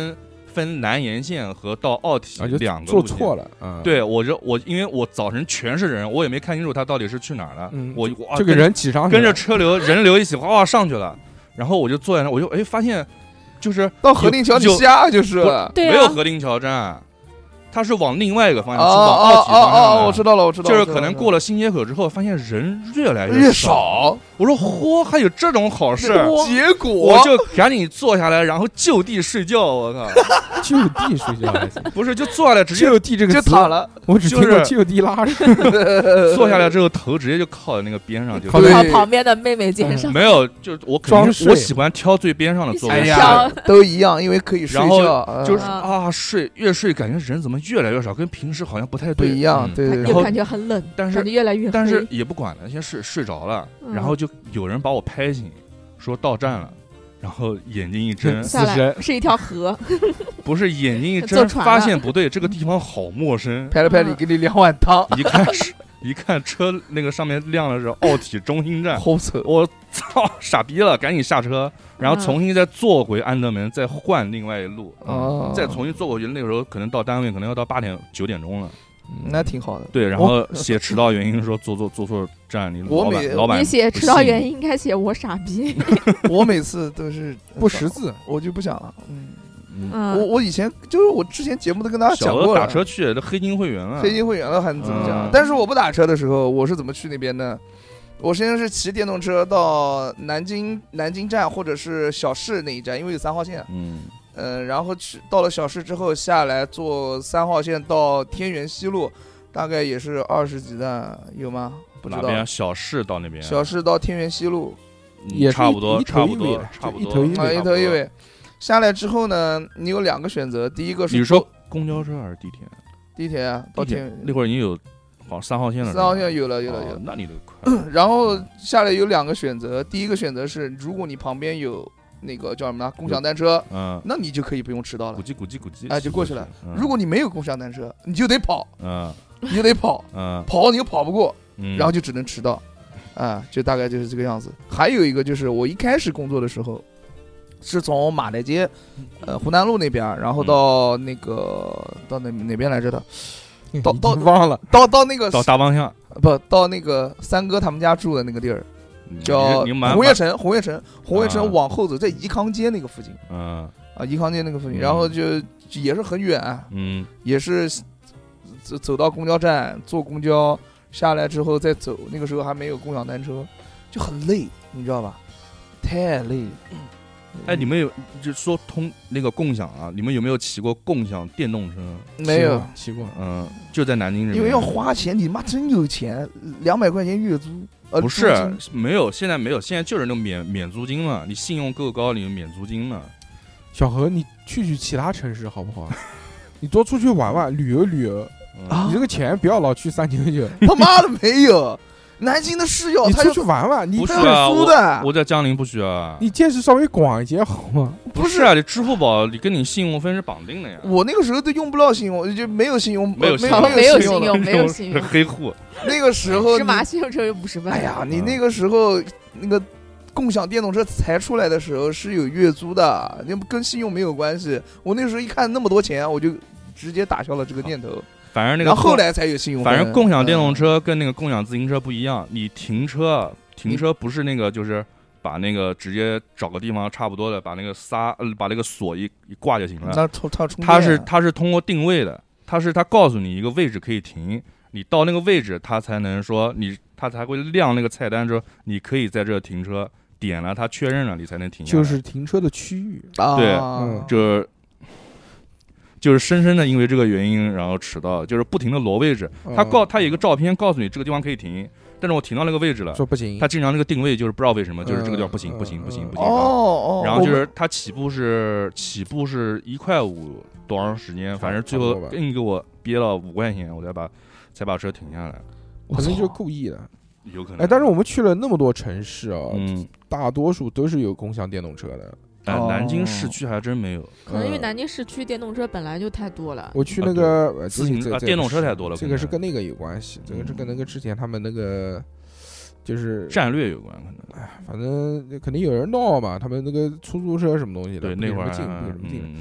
分南沿线和到奥体两个路线，做错了。 对，我因为我早晨全是人，我也没看清楚他到底是去哪儿了。我这个人挤上去， 跟着车流人流一起哗上去了，然后我就坐在那，我就发现就是到河定桥底下就是没有河定桥站。他是往另外一个方向，是往奥体方向。 我知道了， 就是可能过了新街口之后，发现人越来越少。我说嚯，还有这种好事！ 结果我就赶紧坐下来，然后就地睡觉。我靠， 就地睡觉还行？ 不是，就坐下来直接就地这个就躺了。 我只听过就地拉屎。 坐下来之后，头直接就靠在那个边上，就靠旁边的妹妹肩上。 没有，就我肯定我喜欢挑最边上的座位。 哎呀，都一样，因为可以睡觉。 就是睡越睡感觉人怎么越来越少，跟平时好像不太对， 不一样。对， 然后感觉很冷， 但是感觉越来越黑。 但是也不管了，先睡着了，然后就有人把我拍醒，说到站了，然后眼睛一睁， 下来是一条河， 不是眼睛一睁，发现不对，这个地方好陌生， 拍了拍你，给你2碗汤， 一看车那个上面亮的是奥体中心站， 好丑！ 我操，傻逼了，赶紧下车，然后重新再坐回安德门，再换另外一路，再重新坐过去。那个时候可能到单位可能要到8点9点钟了， 那挺好的。 对，然后写迟到原因说坐错站，你老板你写迟到原因应该写我傻逼。 我每次都是不识字， 我就不想了。我以前就是我之前节目都跟大家讲过了， 打车去这黑金会员了还能怎么讲？但是我不打车的时候，我是怎么去那边的？我先是骑电动车到南京站或者是小市那一站，因为有3号线。然后到了小市之后下来坐3号线到天元西路，大概也是20几站，有吗？不知道。 哪边？小市到那边。 小市到天元西路， 也差不多， 一头一尾。 下来之后呢，你有2个选择，第一个是你说公交车还是地铁？ 地铁啊，到天那会儿已经有好像3号线了。 3号线有了， 那你都快。 然后下来有2个选择，第一个选择是，如果你旁边有那个叫什么呢？共享单车，那你就可以不用迟到了， 咕叽， 哎，就过去了。如果你没有共享单车，你就得跑，你就得跑，跑你又跑不过，然后就只能迟到，就大概就是这个样子。还有一个就是我一开始工作的时候。是从马代街，湖南路那边，然后到那个到哪边来着的？到忘了， 到那个到大方向， 不到那个3哥他们家住的那个地儿，叫红叶城。红叶城往后走，在宜康街那个附近。宜康街那个附近，然后就也是很远，也是走到公交站坐公交下来之后再走，那个时候还没有共享单车，就很累，你知道吧？太累了。 哎，你们有就说通那个共享啊？你们有没有骑过共享电动车？ 没有骑过， 就在南京这边。 因为要花钱，你妈真有钱，200块钱月租。 不是，没有，现在没有，现在就是那种免租金嘛，你信用够高，你免租金嘛。 小何，你去其他城市好不好？你多出去玩玩，旅游，你这个钱不要老去399。 他妈的没有。南京的室友， 你出去玩玩，你不需要。我在江宁不需要。 你见识稍微广一些好吗？ 不是啊，你支付宝你跟你信用分是绑定的呀。 我那个时候都用不到信用，就没有信用， 没有信用， 黑户。 那个时候芝麻信用车有50万。 哎呀，你那个时候那个共享电动车才出来的时候是有月租的，跟信用没有关系。我那时候一看那么多钱，我就直接打消了这个念头。 反正那个， 然后后来才有信用。 反正共享电动车跟那个共享自行车不一样，你停车不是那个，就是把那个直接找个地方差不多的，把那个把那个锁一挂就行了。它是通过定位的，它告诉你一个位置可以停，你到那个位置，它才能说它才会亮那个菜单说你可以在这停车，点了它确认了你才能停下来。 就是停车的区域。 对，就是深深的因为这个原因，然后迟到，就是不停的挪位置。他有一个照片告诉你这个地方可以停，但是我停到那个位置了， 说不行。 他经常那个定位就是不知道为什么，就是这个地方不行。然后就是他起步是1.5块多长时间，反正最后硬给我憋了5块钱，我才把车停下来。 可能就是故意的， 有可能。 哎，但是我们去了那么多城市啊，大多数都是有共享电动车的。 南京市区还真没有， 可能因为南京市区电动车本来就太多了。 我去那个电动车太多了， 这个是跟那个有关系，这个是跟那个之前他们那个就是战略有关，可能。 反正肯定有人闹嘛，他们那个出租车什么东西的， 对，那会儿进。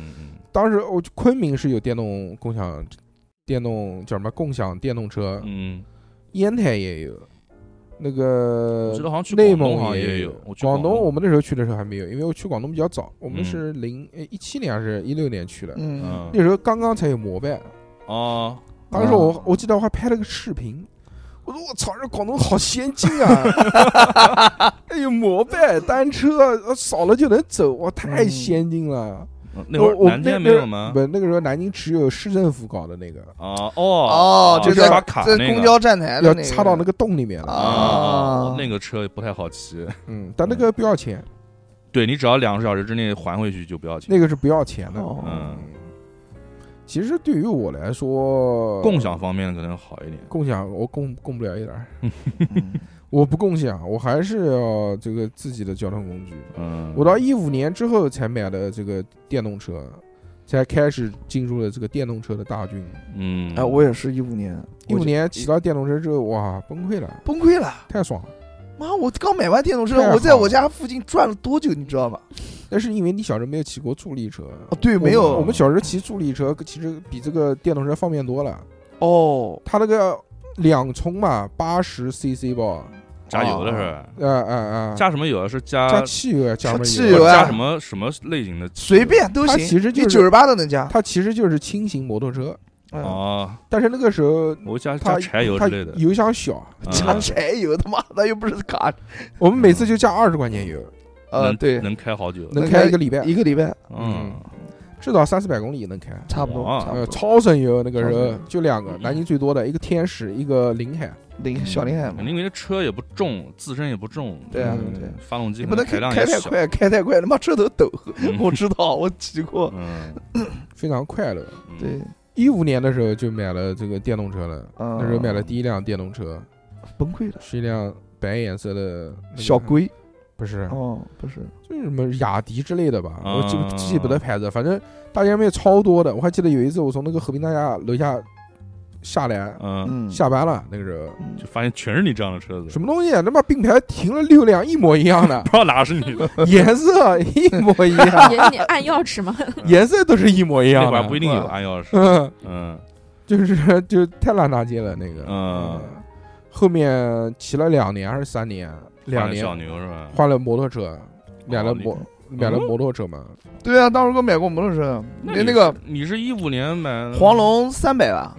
当时我昆明是有电动叫什么共享电动车，烟台也有，那个我记得好像去内蒙好像也有。 广东我们那时候去的时候还没有，因为我去广东比较早，我们是17年还是16年去的，那时候刚刚才有摩拜哦。 当时我记得我还拍了个视频，我说我操，这广东好先进啊！哎呦，摩拜单车扫了就能走，哇，太先进了。 那会儿南京没有吗？ 不，那个时候南京只有市政府搞的那个。 就是刷卡在公交站台要插到那个洞里面了。 那个车不太好骑。 但那个不要钱。 对，你只要2个小时之内还回去就不要钱。 那个是不要钱的。其实对于我来说， 共享方面可能好一点。 共享我共不了一点。我不共享，我还是要这个自己的交通工具。我到15年之后才买的这个电动车，才开始进入了这个电动车的大军。 我也是15年骑到电动车之后，哇，崩溃了，太爽了。 妈，我刚买完电动车，我在我家附近转了多久，你知道吗？ 那是因为你小时候没有骑过助力车。 对，没有。 我们小时候骑助力车，其实比这个电动车方便多了。 它那个2冲嘛，80cc 吧。 加油的是吧？加什么油？是加汽油啊？加汽油加什么类型的？ 随便都行。 它其实就是98都能加。 它其实就是轻型摩托车。但是那个时候我加柴油之类的， 油箱小， 加柴油他妈的又不是卡。 我们每次就加20块钱油。 对， 能开好久， 能开一个礼拜，至少300-400公里能开， 差不多。 超省油，那个时候就2个，南京最多的一个天使，一个临海， 小临海嘛。 因为车也不重，自身也不重， 对， 发动机不能开太快，他妈车头抖。我知道，我骑过， 非常快乐。 对 ，15年的时候就买了这个电动车了，那时候买了第一辆电动车， 崩溃了， 是一辆白颜色的小龟。 不是不是， 就是什么雅迪之类的吧，我记不得牌子，反正大街上面超多的。我还记得有一次我从那个和平大厦楼下下来，下班了，那个时候就发现全是你这样的车子， 什么东西？他妈并排停了6辆一模一样的， 不知道哪是你的， 颜色一模一样。 你按钥匙吗？ 颜色都是一模一样的， 那会儿不一定有按钥匙。 就太烂大街了那个。后面骑了2年还是3年？2年小牛是吧？ 换了摩托车，买了摩托车嘛。 对啊，当时我买过摩托车。那个你是15年买的黄龙300吧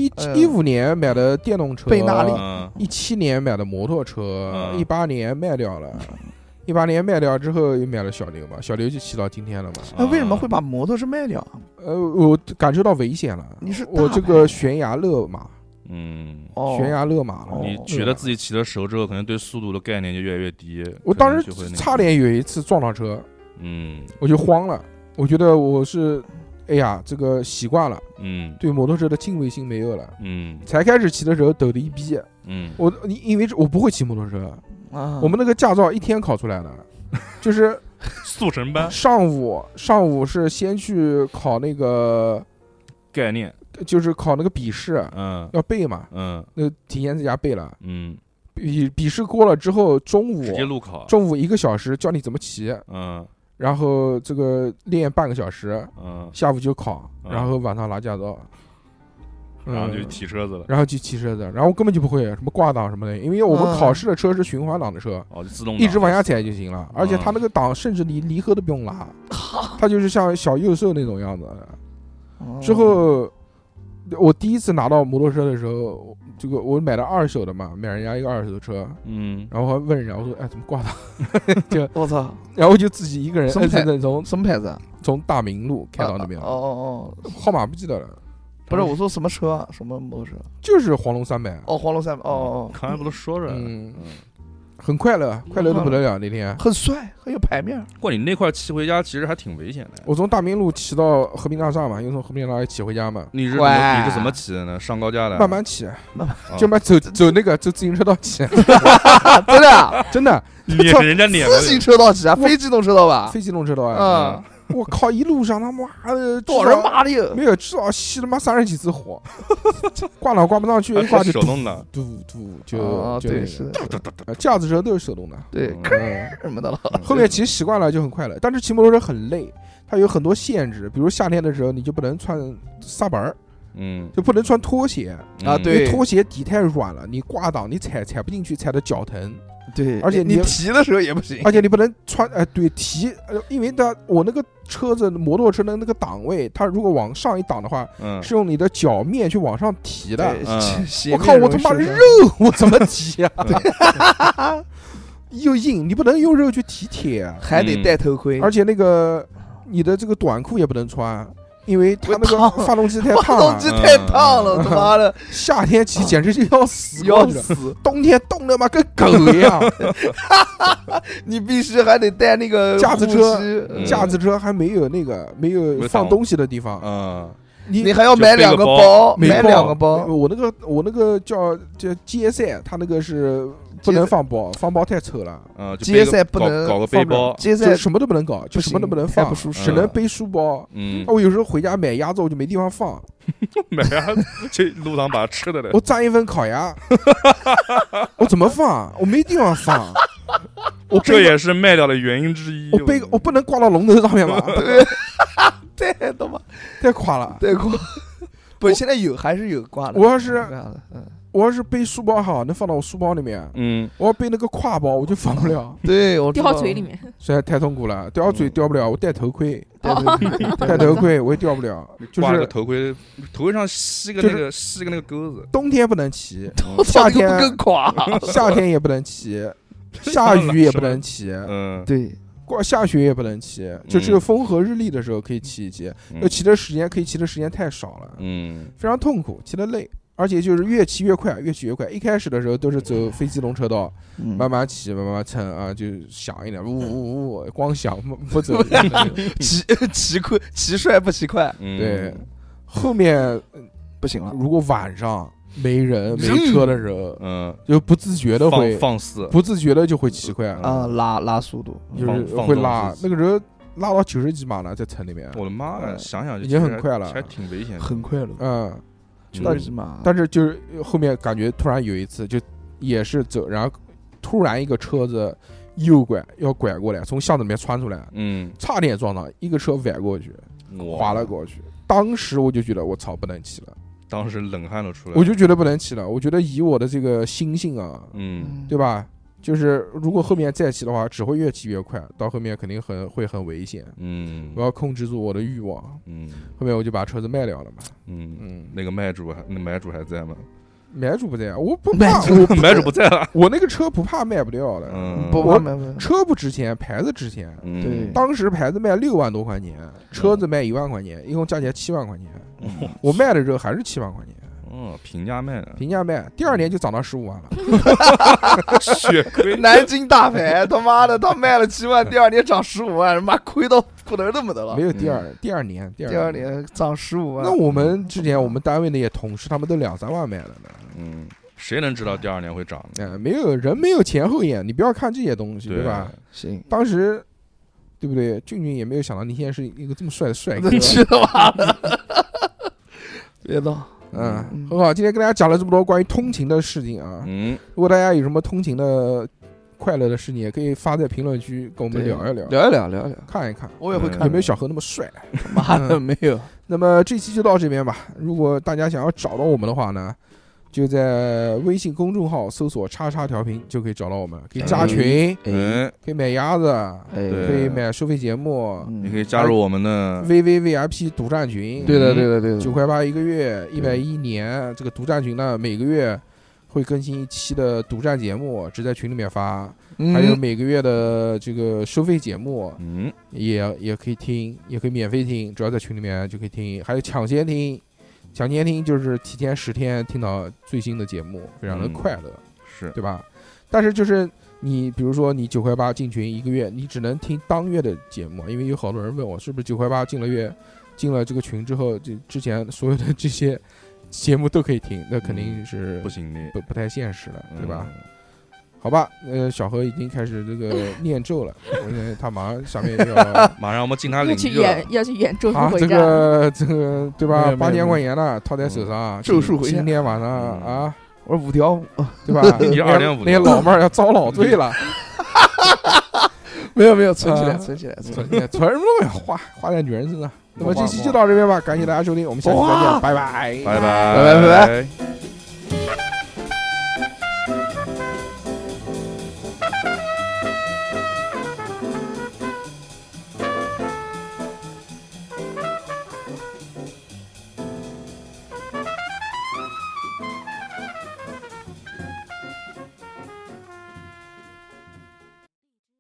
？15年买的电动车， 贝纳利。 17年买的摩托车，18年卖掉了。18年卖掉之后又买了小牛嘛，小牛就骑到今天了嘛。 为什么会把摩托车卖掉？ 我感受到危险了。我这个悬崖勒马。悬崖勒马了。 你觉得自己骑的熟之后，可能对速度的概念就越来越低。 我当时差点有一次撞到车，我就慌了。我觉得我是，哎呀，这个习惯了，对摩托车的敬畏心没有了，才开始骑的时候抖的一逼，因为我不会骑摩托车，我们那个驾照1天考出来的，就是速成班。 上午是先去考那个概念。 就是考那个笔试，要背嘛，那提前在家背了，笔试过了之后，中午直接路考， 中午1个小时教你怎么骑，然后这个练半个小时，下午就考，然后晚上拿驾照， 然后就骑车子了， 然后就骑车子，然后我根本就不会什么挂档什么的，因为我们考试的车是循环档的车， 就自动一直往下踩就行了，而且它那个档甚至离合都不用拉，它就是像小右手那种样子。之后我第一次拿到摩托车的时候，这个我买的2手的嘛，买人家一个2手的车，然后还问人家，我说，哎，怎么挂档？就我操， 然后就自己一个人， 从什么牌子？ 从大明路开到那边，号码不记得了。 不是，我说什么车？什么摩托车？ 就是黄龙300。 黄龙300。 刚才不都说着？ 很快乐，快乐的不得了。那天很帅，很有排面。 不过你那块骑回家其实还挺危险的。 我从大明路骑到和平大厦嘛，又从和平大厦骑回家嘛。 你是怎么骑的呢？上高架的？ 慢慢骑，就走那个走自行车道骑。 真的， 真的， 撵人家撵自行车道骑啊，非机动车道吧？ 非机动车道啊。 我靠，一路上他妈的多少人骂的有？ 没有，至少熄他妈30几次火，挂脑挂不上去，一挂就手动的， 嘟就对是架子车都是手动的， 对，什么的了。 后面骑习惯了就很快乐，但是骑摩托车很累，它有很多限制，比如夏天的时候你就不能穿撒板儿。就不能穿拖鞋啊，对， 拖鞋底太软了，你挂档你踩不进去，踩的脚疼。 对， 而且你提的时候也不行， 而且你不能穿，对，提，因为我那个车子摩托车的那个档位，它如果往上一档的话，是用你的脚面去往上提的。我靠，我他妈肉，我怎么提呀？又硬，你不能用肉去提铁， 还得戴头盔， 而且那个你的这个短裤也不能穿。因为它那个发动机太烫了， 他妈的， 夏天骑简直就要死，冬天冻得妈跟狗一样。 你必须还得带那个架子车还没有放东西的地方。 你还要买2个包，买2个包。 我那个叫街赛，它那个是不能放包，放包太丑了。 街赛不能搞个背包， 街赛什么都不能搞，就什么都不能放，只能背书包。我有时候回家买鸭子，我就没地方放。 买鸭子去路上把它吃的嘞。 我蘸一份烤鸭，我怎么放？我没地方放。 这也是卖掉的原因之一。 我不能挂到龙头上面吗？ 对，懂吗？ 太垮了， 太垮。不，现在还是有挂的。 我要是背书包好，能放到我书包里面。我要背那个挎包，我就放不了。 对，我掉嘴里面， 实在太痛苦了，掉嘴掉不了。我戴头盔，戴头盔我也掉不了。 挂个头盔，头盔上吸个那个钩子。 冬天不能骑，夏天更垮， 夏天也不能骑，下雨也不能骑。 对。 下雪也不能骑，就只有风和日丽的时候可以骑一骑，骑的时间太少了，非常痛苦，骑得累，而且就是越骑越快，越骑越快。一开始的时候都是走非机动车道，慢慢骑，慢慢蹭啊，就响一点，呜，光响不走， 骑帅不骑快， 对，后面不行了， 如果晚上。没人没车的时候，就不自觉的会放肆， 不自觉的就会骑快啊，拉速度， 就是会拉。那个时候拉到90几码呢，在城里面。 我的妈呀，想想已经很快了， 还挺危险的， 很快了。90几码， 但是就是后面感觉突然有一次，就也是走，然后突然一个车子右拐要拐过来，从巷子里面穿出来，差点撞到一个车崴过去，滑了过去。当时我就觉得我操，不能骑了。 当时冷汗都出来了， 我就觉得不能骑了。我觉得以我的这个心性啊，对吧？就是如果后面再骑的话，只会越骑越快，到后面肯定会很危险。我要控制住我的欲望。后面我就把车子卖掉了嘛。 那个买主还在吗？ 买主不在，我不怕， 买主不在了。 我那个车不怕卖不掉的， 不怕卖。 车不值钱，牌子值钱。 对， 当时牌子卖6万多块钱，车子卖1万块钱，一共加起来7万块钱。我卖的时候还是7万块钱。 平价卖的， 平价卖，第2年就涨到15万了。 血亏！ 南京大牌，他妈的，他卖了7万，第2年涨15万，妈亏到不能那么的了。 没有第二年涨15万。 那我们之前我们单位那些同事，他们都2、3万卖的呢。 谁能知道第2年会涨呢？ 没有人没有前后眼，你不要看这些东西，对吧？ 行， 当时对不对？俊也没有想到你现在是一个这么帅的帅哥。 去他妈的！别闹。 很好，今天跟大家讲了这么多关于通勤的事情啊。如果大家有什么通勤的快乐的事情，也可以发在评论区跟我们聊一聊，看一看。 我也会看， 有没有小何那么帅？ 妈的，没有。 那么这期就到这边吧。如果大家想要找到我们的话呢，就在微信公众号搜索叉叉调频就可以找到我们，可以加群，可以买鸭子，可以买收费节目， 你可以加入我们的 VVVIP 独占群。 对的 ，9块8一个月，110一年。这个独占群呢，每个月会更新1期的独占节目，只在群里面发，还有每个月的这个收费节目，也可以听，也可以免费听，只要在群里面就可以听，还有抢先听。抢先听就是提前10天听到最新的节目，非常的快乐， 是对吧？但是就是你比如说你9块8进群1个月，你只能听当月的节目，因为有好多人问我是不是9块8进了这个群之后，就之前所有的这些节目都可以听，那肯定是不行的， 不太现实了，对吧？ 好吧，小何已经开始这个念咒了，我觉得他马上下面马上我们进他领域要去演咒术回战，这个对吧？8000块钱呢，套在手上， 咒术回战， 今天晚上啊， 我5条， 对吧？ 你2.5， 那些老妹儿要遭老罪了。 没有，存起来，存什么都没有，花在女人身上。那么这期就到这边吧，感谢大家收听，我们下期再见，拜拜， 拜拜。